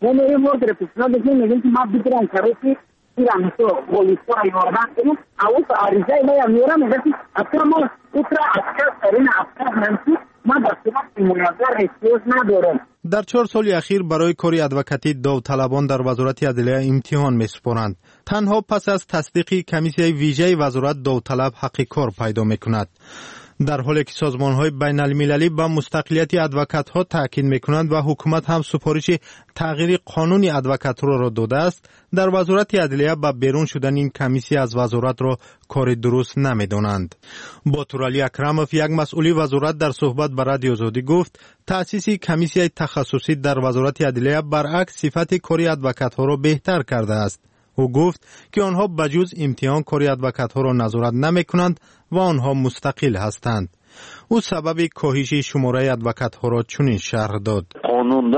در 4 سال اخیر برای کاری ادوکاتی داوطلبان در وزارت عدلیه امتحان می‌سپارند. تنها پس از تصدیق کمیسیه ویژه وزارت داوطلب حق کار پیدا می‌کند. در حالی که سازمان‌های بین‌المللی به مستقلیت ادوکات‌ها تاکید می‌کنند و حکومت هم سفارش تغییر قانون ادوکاتورا را داده است، در وزارت عدلیه به بیرون شدن این کمیسیه از وزارت را کار درست نمی‌دانند. باتورعلی اکرموف یک مسئول وزارت در صحبت با رادیو آزادی گفت تأسیس کمیسیه تخصصی در وزارت عدلیه برعکس صفت کاری ادوکات‌ها را بهتر کرده است. او گفت که آنها بجز امتحان کاری ادوکات‌ها را نظارت نمی‌کنند و آنها مستقل هستند. او سبب کاهش شماره ادوکات‌ها را چنین شرح داد. قانون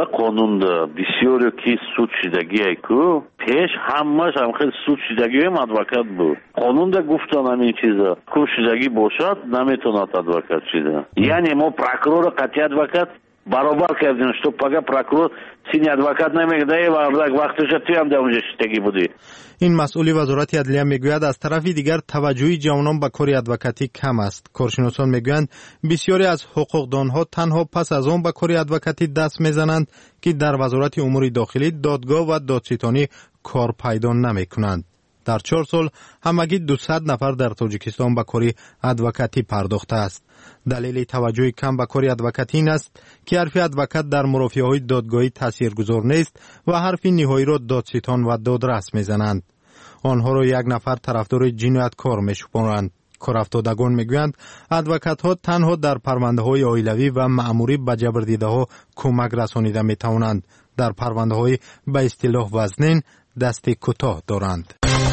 بسیاری که سود شدگی کو پیش همش هم خیلی سود شدگی هم ادوکات بود. قانون گفتن همین چیزا کو شدگی باشد نمیتوند ادوکات شده. یعنی ما پروکورور قطعی ادوکات برابر کردیم що пока прокурор синий адвокат نمیگه و وقتش تو هم در اونجا شدگی بودی. این مسئول وزارت عدلیه میگوید از طرف دیگر توجه جوانان به کار ادوکاتی کم است. کارشناسان میگویند بسیاری از حقوقدانها تنها پس از آن به کار ادوکاتی دست میزنند که در وزارت امور داخلی، دادگاه و دادستانی کار پیدا نمیکنند. در 4 سال همگی 200 نفر در تاجیکستان به کار ادوکاتی پرداخته است. دلیل توجه کم به کار ادوکاتی این است که حرف ادوکات در مرافعه‌های دادگاهی تاثیرگذار نیست و حرف نهایی را دادستان و دادرس میزنند. آنها را یک نفر طرفدار جنایتکار میشمارند. کارافتادگان میگویند ادوکات‌ها تنها در پرونده‌های عائلوی و مأموری به جبردیده‌ها کمک رسانیده میتوانند. در پرونده‌های به اصطلاح وزنین دست کوتاه دارند.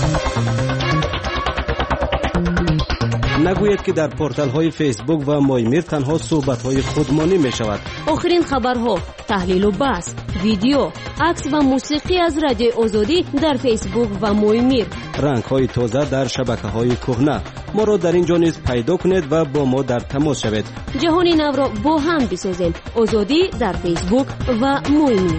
نگوید که در پورتال های فیسبوک و مایمیر تنها صحبت های خودمانی می شود. آخرین خبرها، تحلیل و بحث، ویدیو، عکس و موسیقی از رادیو آزادی در فیسبوک و مایمیر. رنگ های تازه در شبکه های کهنه. ما را در اینجا نیز پیدا کنید و با ما در تماس شوید. جهان نو را با هم بسازیم. آزادی در فیسبوک و مایمیر.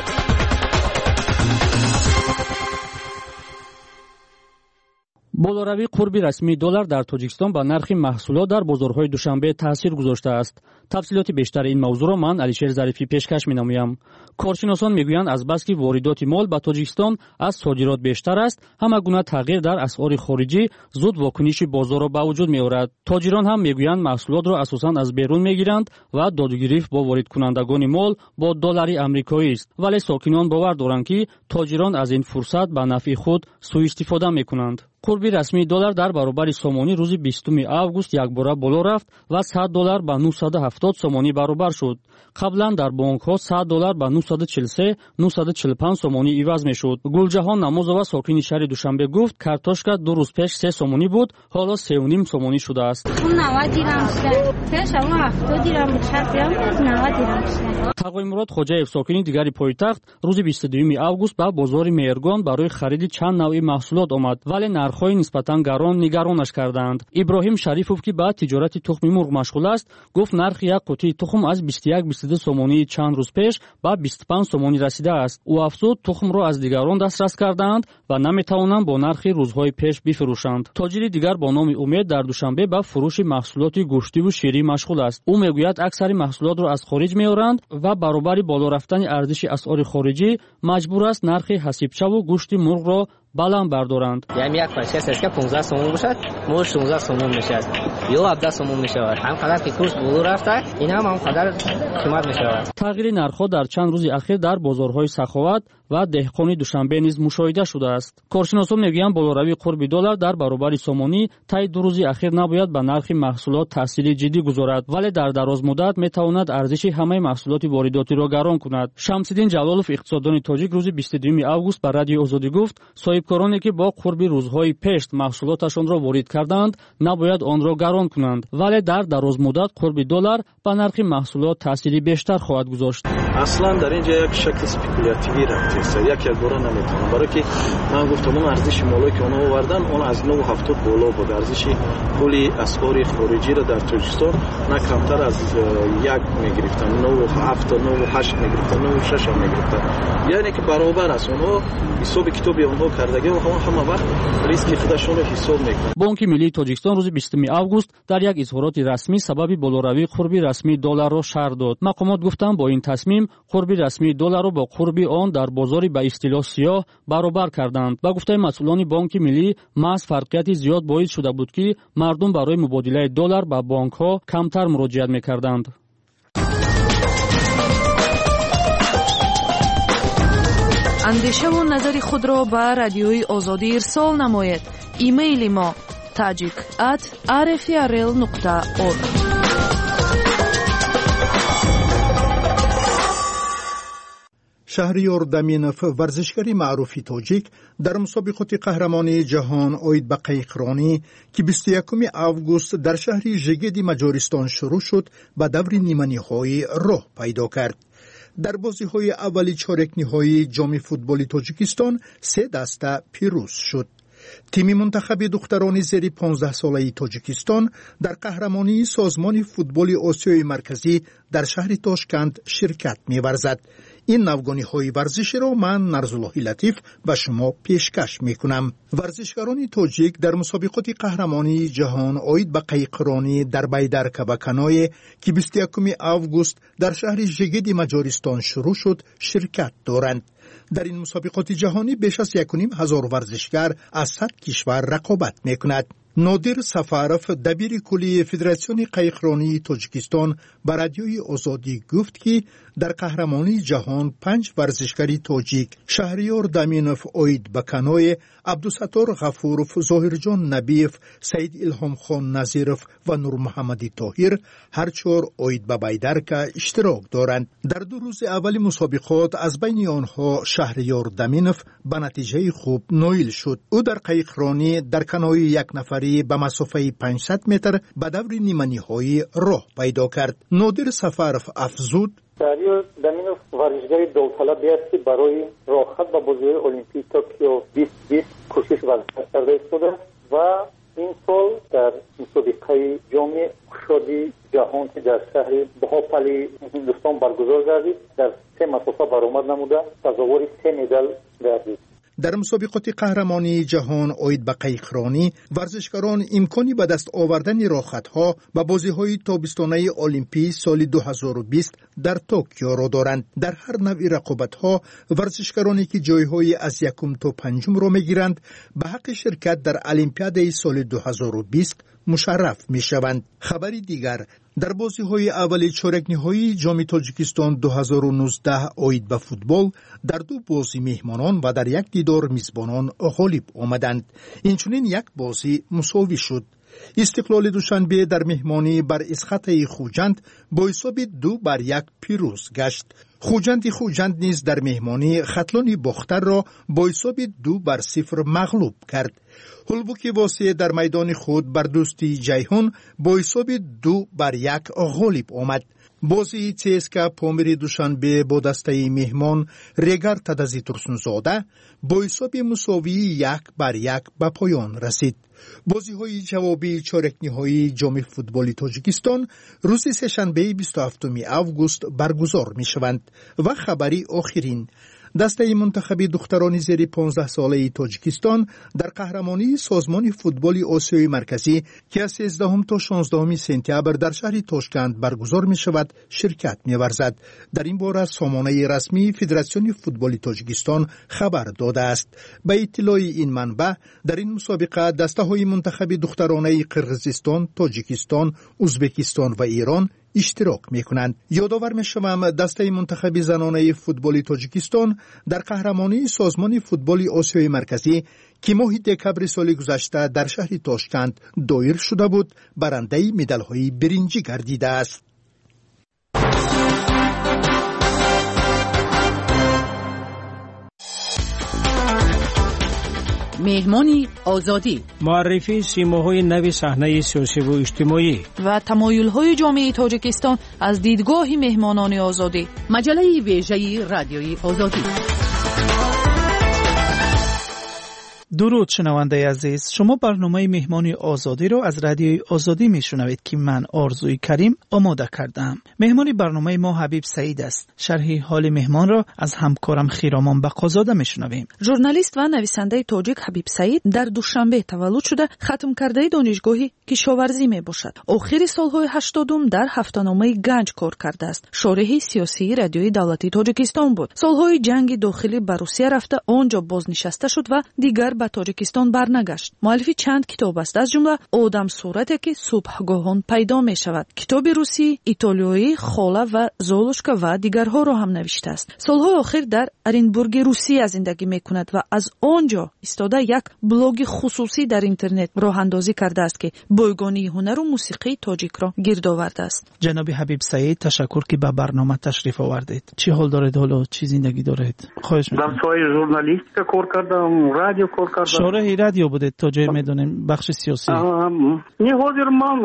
болоравии қурби расмии доллар дар тоҷикистон ба нархи маҳсулот дар бозорҳои душанбе таъсир гузоштааст. тафсилоти бештари ин мавзӯъро ман алишер зарифӣ пешкаш менамоям. коршиносон мегӯянд азбаски воридоти мол ба тоҷикистон аз содирот бештар аст, ҳама гуна тағйир дар асъори хориҷӣ зуд вокуниши бозорро ба вуҷуд меорад. тоҷирон ҳам мегӯянд маҳсулотро асосан аз берун мегиранд ва додугирифт бо воридкунандагони мол бо доллари амрикоист, вале сокинон бовар доранд ки тоҷирон аз ин фурсат ба нафъи худ сӯистифода мекунанд. қурби расмии доллар дар баробари сомонӣ рӯзи 20 август якбора боло рафт ва $100 ба 970 сомонӣ баробар шуд. қаблан дар бонкҳо $100 ба 943-945 сомонӣ иваз мешуд. гулҷаҳон намозова сокини шаҳри душанбе гуфт картошка 2 рӯз пеш 3 сомонӣ буд, ҳоло 3.5 сомонӣ шудааст. тағоимурод хоҷаев сокини дигари пойтахт рӯзи 22 август ба бозори меҳргон барои хариди чанд навъи маҳсулот омад, вале нарх нархҳои нисбатан гарон нигаронаш карданд. иброҳим шарифов ки ба тиҷорати тухми мурғ машғул аст, гуфт нархи як қутии тухм аз 21-22 сомонии чанд рӯз пеш ба 25 сомонӣ расидааст. ӯ афзуд, тухмро аз дигарон дастрас кардаанд ва наметавонанд бо нархи рӯзҳои пеш бифурӯшанд. тоҷири дигар бо номи умед дар душанбе ба фурӯши маҳсулоти гӯштиву ширӣ машғул аст. ӯ мегӯяд аксари маҳсулотро аз хориҷ меоранд ва баробари боло рафтани арзиши асъори хориҷӣ маҷбур аст нархи ҳасибчаву гӯшти мурғро баланд бардоранд. як пачка сеска 15 сомон бошад, мо 16 сомон мешавад. ё 17 сомон мешавад. ҳам қадар ки курс боло рафта, ин ҳам қадар қимат мешавад. тағйири нархҳо дар чанд рӯзи ахир дар бозорҳои Саховат ва Деҳқони Душанбе низ мушоҳида шудааст. коршиносон мегӯянд болоравии қурби доллар дар баробари сомонӣ таи 2 рӯзи ахир набояд ба нархи маҳсулот таъсири ҷиддӣ гузорад, вале дар дарозмуддат метавонад арзиши ҳамаи маҳсулоти воридотиро гарон кунад. Шамсиддин Ҷалолов, иқтисоддони тоҷик, рӯзи 22 август ба Радиои Озодӣ гуфт, соҳибкороне ки бо қурби рӯзҳои пешт маҳсулоташонро ворид карданд, набояд онро гарон кунанд, вале дар дарозмуддат қурби доллар ба нархи маҳсулот таъсири бештар хоҳад гузошт. аслан дар ин ҷо як шакли спекулятивӣ рафтест. як бора наметавонам, барои ки ман гуфтам он арзиши молое ки онҳо овардан, он аз 970 боло буд. арзиши пули асъори хориҷиро дар Тоҷикистон на камтар аз 1 мегирифтан, 97 98 мегирифтан, 96 мегирифтан. яъне ки баробар аст. онҳо ҳисоби китоби онҳо кардаги ҳама вақт риски худашонро ҳисоб мекунанд. бонки миллии Тоҷикистон рӯзи 20 август дар як изҳороти расмӣ сабаби болоравии қурби расмии долларро шарҳ дод. мақомот гуфтанд, бо ин тасмим қурби расмии долларро бо қурби он дар бозори ба истилоҳ сиёҳ баробар карданд. ба гуфтаи масъулони бонки миллӣ, маҳз фарқияти зиёд боис шуда буд ки мардум барои мубодилаи доллар ба бонкҳо камтар муроҷиат мекарданд. андешаву назари худро ба Радиои Озодӣ ирсол намоед. имейли мо tajik@rfrl.org. шаҳриёр Даминов, варзишгари маъруфи тоҷик, дар мусобиқоти қаҳрамонии ҷаҳон оид ба қайқронӣ ки 21 август дар шаҳри Жигеди Маҷористон шурӯъ шуд, ба даври ниманиҳои роҳ пайдо кард. дар бозиҳои аввали чорекниҳои ҷоми футболи Тоҷикистон 3 даста пирӯз шуд. тими мунтахаби духтарони зери 15 солаи Тоҷикистон дар қаҳрамонии созмони футболи Осиёи марказӣ дар шаҳри Тошканд ширкат меварзад. ин навгониҳои варзиширо ман Нарзуллоҳи Латиф ба шумо пешкаш мекунам. варзишгарони тоҷик дар мусобиқоти қаҳрамонии ҷаҳон оид ба қайқронӣ дар Байдарка ва каное ки 21 август дар шаҳри Жигеди Маҷористон шурӯъ шуд, ширкат доранд. дар ин мусобиқоти ҷаҳонӣ беш аз 1500 варзишгар аз 100 кишвар рақобат мекунад. нодир Сафаров, дабири куллии Федератсиони қайқронии Тоҷикистон, ба Радиои Озодӣ гуфт ки дар қаҳрамонии ҷаҳон 5 варзишгари тоҷик Шаҳриёр Даминов оид ба каное, Абдусаттор Ғафуров, Зоҳирҷон Набиев, Саид Илҳомхон Назиров ва Нурмуҳаммади Тоҳир ҳар 4 оид ба Байдарка иштирок доранд. дар 2 рӯзи аввали мусобиқот аз байни онҳо Шаҳриёр Даминов ба натиҷаи хуб ноил шуд. ӯ дар қайқронӣ дар канои як нафарӣ ба масофаи 500 метр ба даври ниманиҳои роҳ пайдо кард. нодир Сафаров афзуд: Шаҳриёр Даминов варзишгари довталабе аст ки барои рохат ба бозиҳои Олимпии Токио 2020 кӯшиш варзиш карда истодааст ва ин сол дар мусобиқаи ҷоми кушоди ҷаҳон ки дар шаҳри Бҳопали Ҳиндустон баргузор гардид, дар 3 масофа баромад намуда сазовори 3 медал гардид. дар мусобиқоти қаҳрамонии ҷаҳон оид ба қайқронӣ варзишгарон имкони ба даст овардани рохатҳо ба бозиҳои тобистонаи Олимпии соли 2020 дар Токиоро доранд. дар ҳар навъи рақобатҳо варзишгароне ки ҷойҳои аз 1 то 5-ро мегиранд, ба ҳаққи ширкат дар Олимпиадаи соли 2020 мушарраф мешаванд. хабари дигар: дар бозиҳои аввали чоракниҳои ҷоми Тоҷикистон 2019 оид ба футбол, дар 2 бозӣ меҳмонон ва дар 1 дидор мизбонон ғолиб омаданд. инчунин 1 бозӣ мусовӣ шуд. истиқлоли Душанбе дар меҳмонӣ бар Исхатаи Хуҷанд бо ҳисоби 2-1 пирӯз гашт. хуҷанди хуҷанд низ дар меҳмонӣ Хатлони Бохтарро бо ҳисоби 2-0 мағлуб кард. ҳулбуки Восие дар майдони худ бар Дӯстии Ҷайҳун бо ҳисоби 2-1 ғолиб омад. بازی CSKA پامیر دوشنبه با دسته مهمان ریگر تدزی ترسونزاده با حساب مساوی 1-1 به پایان رسید. بازی های جوابی چهارک نهایی جام فوتبال تاجیکستان روز سه‌شنبه 27 آگوست برگزار می شوند و خبری آخرین دسته منتخب دختران زیر 15 ساله تاجیکستان در قهرمانی سازمان فوتبال آسیای مرکزی که از 13 تا 16 سپتامبر در شهر تاشکند برگزار می شود شرکت می ورزد. در این باره سامانه رسمی فدراسیون فوتبال تاجیکستان خبر داده است. به اطلاع این منبع در این مسابقه دسته های منتخب دخترانه قرقیزستان، تاجیکستان، ازبکستان و ایران اشتراک میکنند. یادآور میشوم دسته منتخب زنانه فوتبال تاجیکستان در قهرمانی سازمان فوتبال آسیای مرکزی که ماه دکبر سال گذشته در شهر تاشکند دایر شده بود برنده مدال های برنجی گردیده است. مهمانی آزادی، معرفی سیماهای نوی صحنه سیاسی و اجتماعی و تمایل‌های جامعه تاجیکستان از دیدگاه مهمانان آزادی. مجله ویژه رادیوی آزادی. درود شنونده عزیز، شما برنامه مهمانی آزادی رو از رادیوی آزادی میشنوید که من آرزوی کریم آماده کردم. مهمانی برنامه ما حبیب سعید است. شرح حال مهمان را از همکارم خیرامان بقازاده میشنویم. ژورنالیست و نویسنده تاجیک حبیب سعید در دوشنبه تولد شده، ختم کرده دانشگاهی کشاورزی میباشد. آخر سالهای 80 در هفته‌نامه گنج کار کرده است. شارح سیاسی رادیوی دولتی تاجیکستان بود. سالهای جنگ داخلی به روسیه رفته، آنجا بازنشسته شد و دیگر به تاجیکستان برنگشت. مؤلف چند کتاب است، از جمله آدم صورتی که صبحگاهان پیدا می شود، کتاب روسی، ایتالیایی، خاله و زولوشکا و دیگرها را هم نوشته است. سالهای آخر در ارینبورگ روسیه زندگی می کند و از آنجا ایستاده یک بلاگ خصوصی در اینترنت راه اندازی کرده است که بایگانی هنر و موسیقی تاجیک را گرد آورده است. جناب حبیب سعید، تشکر که به برنامه تشریف آوردید. چی حال دارید؟ حالا چی زندگی دارید؟ خواهش می‌کنم. در سایه ژورنالیستیک کار کردم، رادیو کار کردم. شارح رادیو بودید تا جای میدونیم بخش سیاسی. نه حاضر من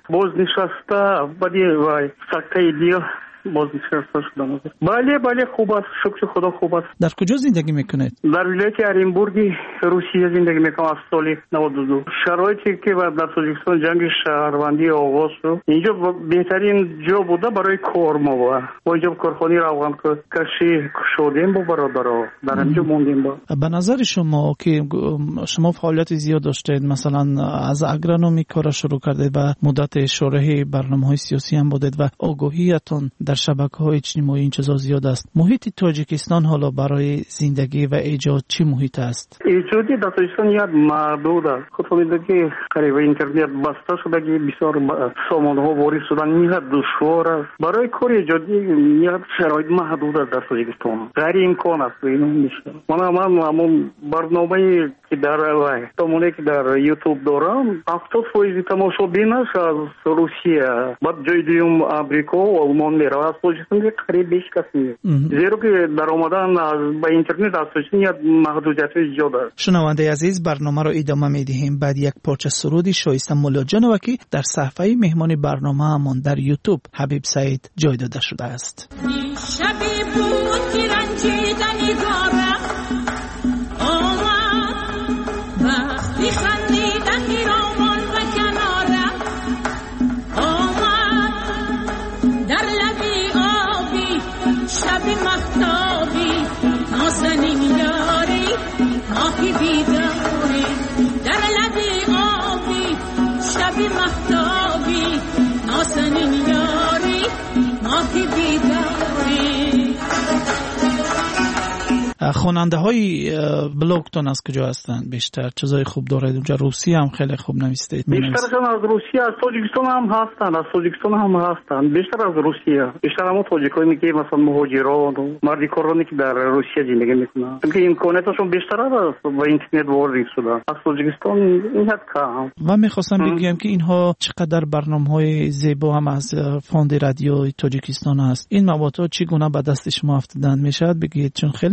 بازنشسته بدی وای سکته دیو بازنشسته شدم. بله خوب است، شکر خدا خوب است. در کجا زندگی میکنید؟ در ولایت ارینبورگ روسیه زندگی میکنم از سال 92. شرایطی که در تاجیکستان جنگ شهروندی آغاز شد، اینجا بهترین جا بوده برای کار ما بود. ما اینجا کارخانه روان کشی شدیم با برادرها، در اینجا موندیم. به نظر شما که شما فعالیت زیاد داشتید، مثلا از اگرونومی کار شروع کردید و مدت شارح برنامه‌های سیاسی هم بودید و آگاهیتون در شبکه‌های اجتماعی این چیزا زیاد است. محیط تاجیکستان حالا برای زندگی و ایجاد چی محیط است؟ ایجادی در تاجیکستان یاد محدود است. خود می‌دونید که قریب اینترنت بسته شده که بسیار سامانه‌ها وارد شدن میاد دشوار است. برای کار ایجادی یاد شرایط محدود است در تاجیکستان. غیر امکان است اینو میشه. من همون برنامه‌ای که در تمونه که در یوتیوب دارم 70% تماشابینش از روسیه، بعد جای دیگه آمریکا و آلمان میره. از تاجیکستان قریب بیش کسی نیست. زیرا که در آمدن به اینترنت از تاجیکستان محدودیت ایجاد است. شنونده عزیز، برنامه رو ادامه میدهیم بعد یک پارچه سرودی شایسته مولا جانوکی در صفحه مهمان برنامه همان در یوتیوب حبیب سعید جای داده شده است. شبی بود که رنجیدنی دارم آمد وقتی خندیدن میرامان و کنارم آمد در لبی آبی شبی مفتابی نازنین یاری ماهی بیداری در لبی آبی شبی مفتابی نازنین یاری ماهی بیداری. خواننده های بلاگتون از کجا هستند بیشتر؟ چیزای خوب دارید اونجا؟ روسیه هم خیلی خوب نویسید. بیشترشون از روسیه، از تاجیکستان هم هستند. بیشتر از روسیه. بیشتر هم تاجیکایی که مثلا مهاجران و مردی کارانی که در روسیه زندگی میکنن. چون امکاناتشون بیشتر است و اینترنت وارد شده. از تاجیکستان این حد کم. و میخواستم بگم که اینها چقدر برنامه‌های زیبا هم از فوند رادیو تاجیکستان هست. این مواد چگونه به دست شما افتادن میشد بگید؟ چون خیلی نادر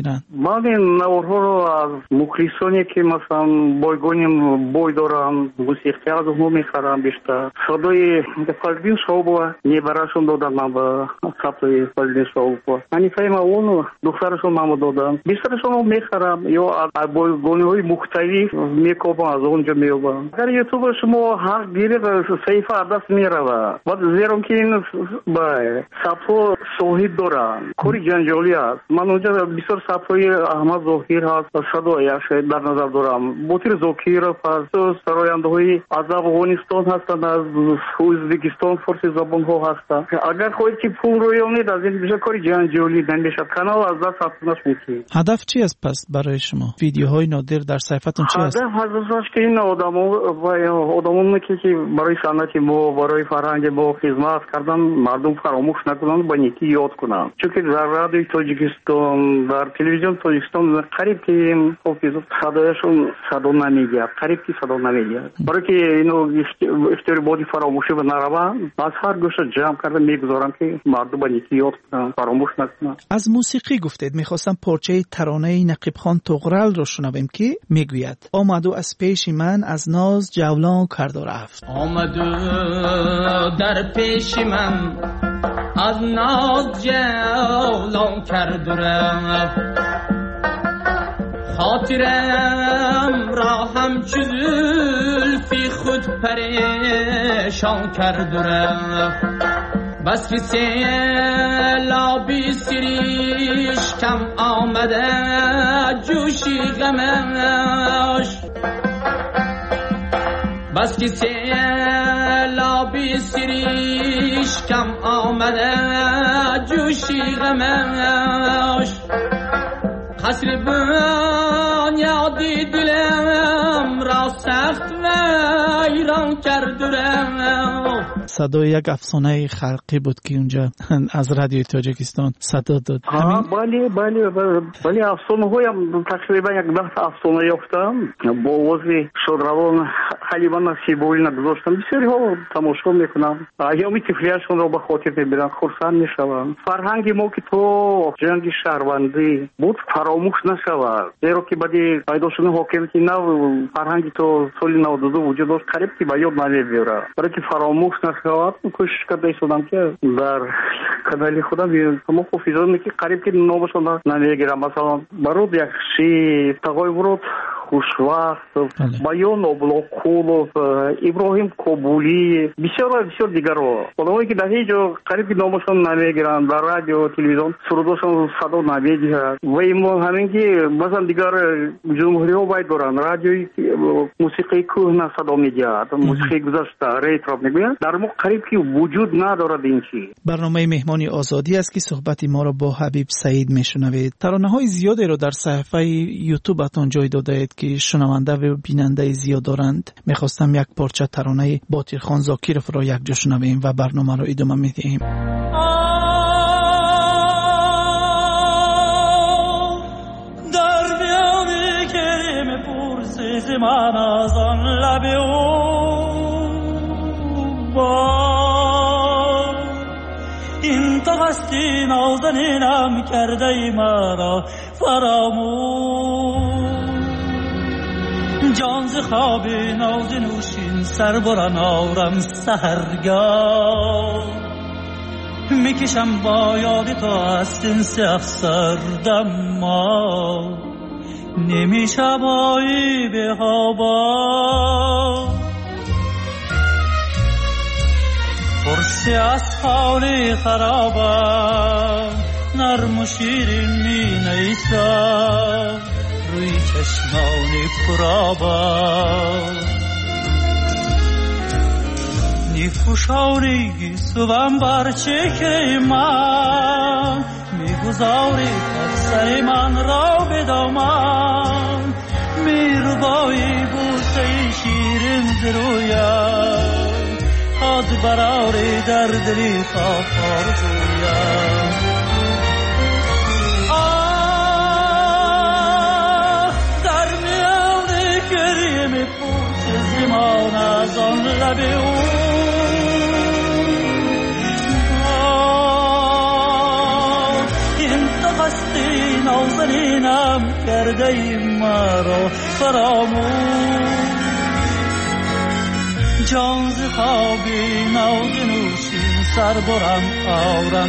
میگیرن؟ ما این نوارها رو از مخلصانی که مثلا بایگانی بای دارن موسیقی از اونها میخرم بیشتر. صدای فالبین شعب نیبراشون دادن من با ثبت فالبین شعب. من فهم اونو دخترشون من دادن. بیشترشون رو میخرم یا از بایگانی های مختلف میکوبم از اونجا میوبم. اگر یوتیوب شما حق گیرید صحیفه دست میروه. بعد زیرا که این با ثبت صحیح دارن. کوری جنجالی است. من اونجا بسیار ثبت‌های احمد ظاهر هست. صدایش در نظر دارم. بوتیر زوکیر فارس سراینده‌های از افغانستان هستند، از ازبکستان فارسی زبان ها هستند. اگر خواهید که پول رو یابید از این بیشتر کاری جنجالی نمیشه. کانال از دست ثبت نمیشه. هدف چی است پس برای شما؟ ویدیوهای نادر در صفحتون چی است؟ هدف که این آدمون که برای صنعت ما، برای فرهنگ ما خدمت کردن مردم فراموش نکنند، با نیکی یاد کنند. چون که در رادیوی تاجیکستان، در تلویزیون تاجیکستان قریب که صدایشون صدا نمیگه، قریب که صدا نمیگه. برای که اینو اختیار بادی فراموشی و نروه، از هر گوشه جمع کرده میگذارم که مردم با نیکی یاد کنند، فراموش نکنند. از موسیقی گفتید، میخواستم پارچه ترانه نقیب خان طغرل رو شنویم که میگوید آمد و از پیش من از ناز جولان کرد و رفت. آمد در پیش من از ناز جولان کرد و رفت، خاطرم را همچو زلفی خود پریشان کرد و رفت. بس که سیلابی سریش کم آمده جوشی غمش، بس که سیلابی سریش کم آمده جوشی غمش. قصر بنیادی دلم را سخت ویران کرد و رفت. صدای یک افسانه خلقی بود که اونجا از رادیو تاجیکستان صدا داد. بله افسانه هایم تقریبا یک 10 افسانه یافتم با آواز شادروان حلیما نصیبوی نگذاشتم. بسیاری ها تماشا میکنم، ایام طفلیشون رو به خاطر میبرن، خرسند میشوند. فرهنگ ما که تو جنگ شهروندی بود فراموش نشود، زیرا که بعدی پیدا شدن حاکمیت نو فرهنگ تو سال 92 وجود داشت، قریب که به یاد نمیبره. برای که فراموش نشود کوشش کرده شدم که در کانال خودم تمام حافظان که قریب که نامشون نمیگیرم. مثلا برود یک شی تقای ورود خوشوقت، بیان ابلاقولов، ابراهیم کابولی، بسیار دیگر رو آدمایی که در هیچ جا قریب که نامشون نمیگیرن، در رادیو تلویزیون سرودشون صدا نمیگیرن. و این همین که مثلا دیگر جمهوری ها باید دارن رادیوی موسیقی کهنه صدا میگیرد، موسیقی گذشته ریترو میگویند، در ما قریب که وجود ندارد. این چی برنامه مهمانی آزادی است که صحبت ما را با حبیب سعید میشنوید. ترانه های زیادی رو در صفحه یوتیوبتون جای داده اید که شنونده و بیننده زیاد دارند. میخواستم یک پارچه ترانه باطل خان زاکیرف را یک جا شنویم و برنامه را ادامه میدیم. در بیان کریم پرسیز من از آن لب او با این تو هستی نازنینم کرده ای مرا فراموش، جان ز خواب ناز نوشین سر بران آرم سحرگاه، میکشم با یاد تو از سنس افسردم ما نمیشه بایی به هوا. پرسی از حالی خرابم نرم و شیرین می نیستم روی چشمان پرابم، نیفوشاری صبحم بر چهره من میگذاری سر من را به دامن، میربایی بوسه شیرین درویم خود براری در دلی خواب آرزویم. در میان گریه میپوچ زمان از آن لب او این تو هستی نازنینم کرده ای مرا فراموش جان ز خواب نازنوشین سر برم آرم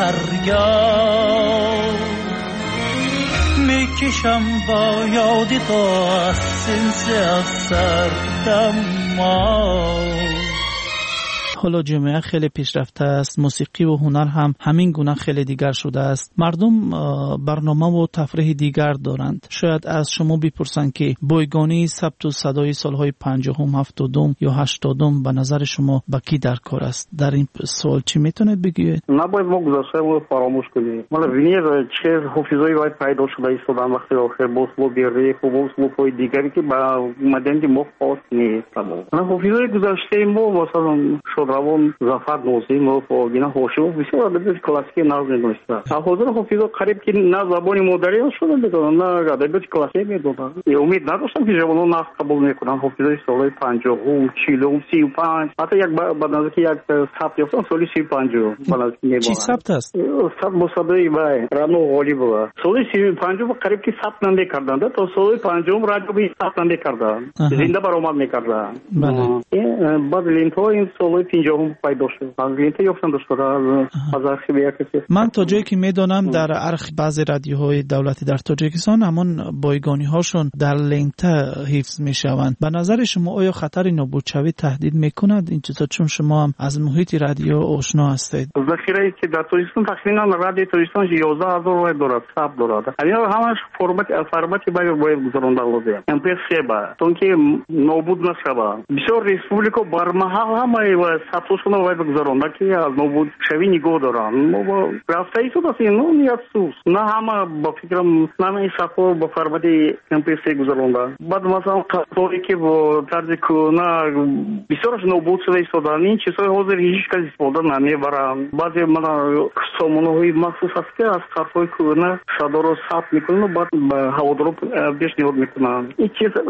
سحرگاه میکشم با یادی تو از سنس افسر دماغ. حالا جامعه خیلی پیشرفته است، موسیقی و هنر هم همین گونه خیلی دیگر شده است. مردم برنامه و تفریح دیگر دارند. شاید از شما بپرسند که بایگانی ثبت و صدای سالهای 50 70 یا 80 به نظر شما با کی در کار است؟ در این سوال چی میتونید بگید؟ نباید ما گذشته رو فراموش کنیم. مالا ببینید چه حافظه‌ای باید پیدا شده ایستادن وقتی آخر بوسلو بیرریخ و بوسلو پای دیگری که با اومدن ما خاص نیست. حافظه‌ای گذشته ما مثلا روان زفر نوزیم و اینا هوشو بسیار ادبیات کلاسیک ناز می‌دونستن. حاضر حافظا قریب که نه زبان مادری شدن می‌دونن نه ادبیات کلاسیک می‌دونن. امید نداشتم که جوانان ناز قبول می‌کنن. حافظای سال 50 40 35 حتی یک بعد از که یک ثبت یافتن سال 35 بالا می‌برن. چی ثبت است؟ ثبت مصادره بای رانو غالیب بود. سال 35 قریب که ثبت نمی‌کردند تا سال 50 رادیو به ثبت نمی‌کردند. زنده برآمد می‌کردند. بعد لینتو این سال 50 پیدا شد. از لینت یافتن داشته از آرشیو یک. من تا جایی که میدونم در ارخ بعضی رادیوهای دولتی در تاجیکستان همون بایگانی هاشون در لینت حفظ میشوند. به نظر شما آیا خطر نابودشوی تهدید میکند این چیزا، چون شما هم از محیط رادیو آشنا هستید؟ ذخیره که در تاجیکستان تقریبا رادیو تاجیکستان 11000 دارد، ثبت دارد. اینا همش فرمتی باید گذرانده لازم. MP3 با چون که نابود نشود. بسیار ریسپوبلیکا برمحل همه ثبتشون باید گذرانده که از نابود شوی نگاه دارن. ما با رفته ای شد اصلا نه افسوس نه همه با فکرم نه این سفر با فرمت MP3 گذرانده. بعد مثلا قطاری که با طرز کرونا بسیارش نابود شده ایستادن. این چیزهای حاضر هیچ کس استفاده نمیبرن. بعضی من سامانه‌های مخصوص است که از قطاری کرونا صدا رو ثبت میکنن و بعد به هوادارا پیشنهاد میکنن. این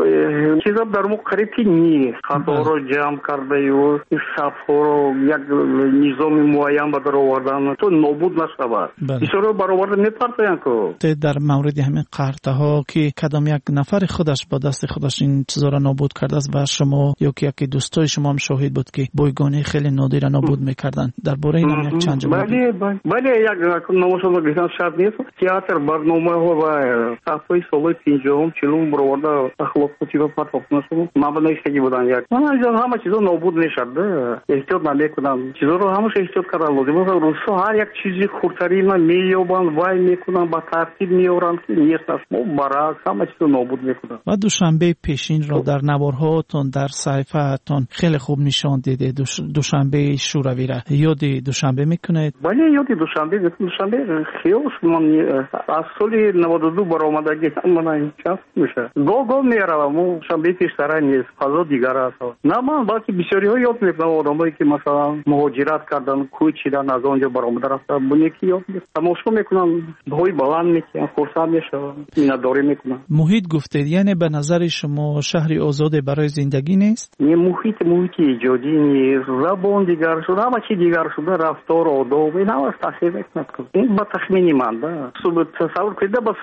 چیزا در ما قریب که نیست. قطار رو جمع کرده و صفحه رو یک نظام معین به در آوردن تو نابود نشود. بسیار برآورده میپرسن که در مورد همین قرطه ها که کدام یک نفر خودش با دست خودش این چیزا را نابود کرده است و شما یا که یکی دوستای شما هم شاهد بود که بایگانی خیلی نادر نابود میکردن. درباره این هم یک چند جمله بله یک نمایشنامه گفتن شرط نیست. تئاتر برنامه ها و صفحه سال 50 40 برآورده اخلاق و چیزا پاتوقنا شد. مبنای شگی بودن یک. من همه چیزا نابود نشده. احتیاط نمیکنم. چیزا رو همش احتیاط کردن لازم است. روسا هر یک چیزی خردتری مییابند وای میکنن با ترتیب میورن که نیست است. برعکس همه چیزو نابود میکنن. و دوشنبه پیشین را در نوارهاتون در صحیفه‌تون خیلی خوب نشان دیده. دوشنبه شوروی را یاد دوشنبه میکنید؟ بله یاد دوشنبه خیلی من از سال 92 برآمدگی من این چاپ میشه. گو میرم شنبه پیشتر نیست. فضا دیگر است. نه من باقی بسیاری ها یاد میکنم آدمایی که مثلا مهاجرت کردن کوچیدن از آنجا برآمده رفتن بونیکی یاد تماشا میکنم بهای بلند میکنم خرسند میشم مینداری میکنم. محیط گفتید یعنی به نظر شما شهری آزاد برای زندگی نیست؟ این محیط ایجادی نیست. زبان دیگر شده همه چی دیگر شده رفتار آداب این همه تاثیر میکنه. این با تخمینی من تصور کنید با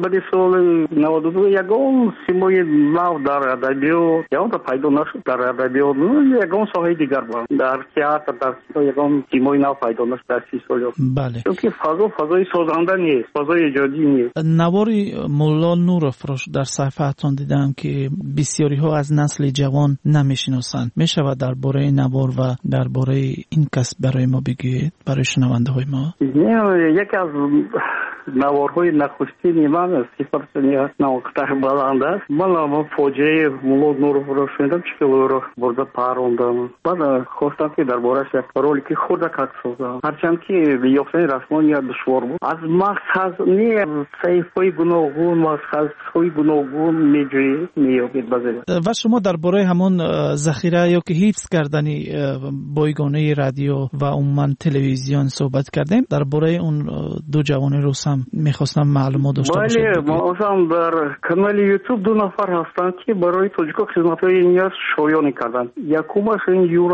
سال 92 یگان سیمای نو در ادبیات یا پیدا نشد در ادبیات یگان ساحه دیگر بود در تئاتر در یگان تیمای نو پیدا نشد در 30 سال. بله. چون فضای سازنده نیست، فضای ایجادی نیست. نواری مولا نورافروش در صفحه‌تون دیدم که بسیاری ها از نسل جوان نمیشناسند. میشود درباره نوار و درباره این کس برای ما بگید برای شنونده های ما؟ یکی از نوارهای نخستین من سیفرسنی نوقته بلند است. من فوجه مولا نورافروش شدم چکلو رو برده پاروندم. بعد خواستم که دربارش یک رولی که خود کات سازم. هرچند که یافتن رسمانی دشوار بود. از مقصد نه صحیفه‌های گوناگون مقصدهای گوناگون میابید بازه. و شما درباره همون ذخیره یا که حفظ کردنی بایگانی رادیو و عموما تلویزیون صحبت کردیم. درباره اون دو جوان روس هم میخواستم معلومات داشته باشم. بله مثلا در کانال یوتیوب دو نفر هستند که برای توجیکا خدمت‌های نیاز شایانی کردند. یکمش این یوروی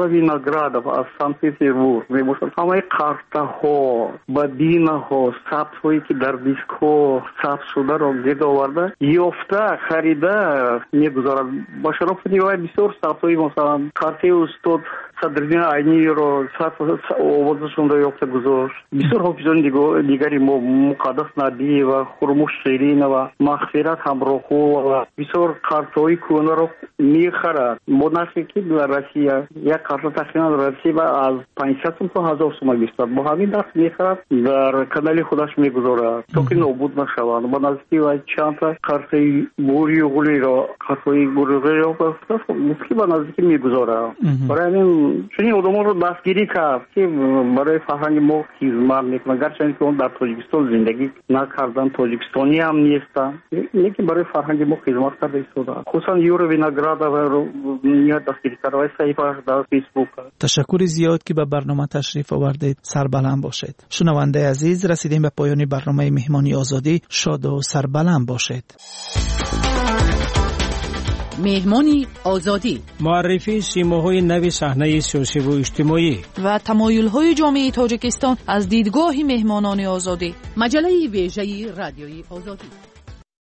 Vinogradov از سنت پترزبورگ میباشد. همه قرطه ها بدینه ها ثبت هایی که در دیسکو ثبت شده را گرد آورده یافته خریده میگذارد. با شرف نیوهای بسیار ثبت های مثلا قرطه استاد صدرالدین عینی را آوازشون را یافته گذاشت. بسیار حافظان دیگری مقدس ندی و خرموش شیرین و مغفرت همراهو و بسیار قرطه‌های کهنه را میخرد. با نرخی که در روسیه یک قرطه تقریبا در روسیه از 500 سوم تا 1000 سوم میشد. با همین نرخ میخرد در کانال خودش میگذارد تا که نابود نشوند. با نزدیکی و چند تا قرطه بوری و غولی را قرطه بوری را مسکی با نزدیکی میگذارد. برای همین چنین آدمان رو دستگیری کرد که برای فرهنگ ما خدمت میکنند. گرچه که اون در تاجیکستان زندگی نکردن، تاجیکستانی هم نیستن، لیکن برای فرهنگ ما خدمت کرده ایستاده. خصوصا یورو وینوگرادov رو نیت دستگیری کرده و صحیفه در فیسبوک. تشکر زیاد که به برنامه تشریف آوردید. سربلند باشید. شنونده عزیز، رسیدیم به پایان برنامه مهمانی آزادی. شاد و سربلند باشید. مهمانی آزادی، معرفی سیماهای نو صحنه سیاسی و اجتماعی و تمایل‌های جامعه تاجیکستان از دیدگاه مهمانان آزادی. مجله ویژه رادیوی آزادی.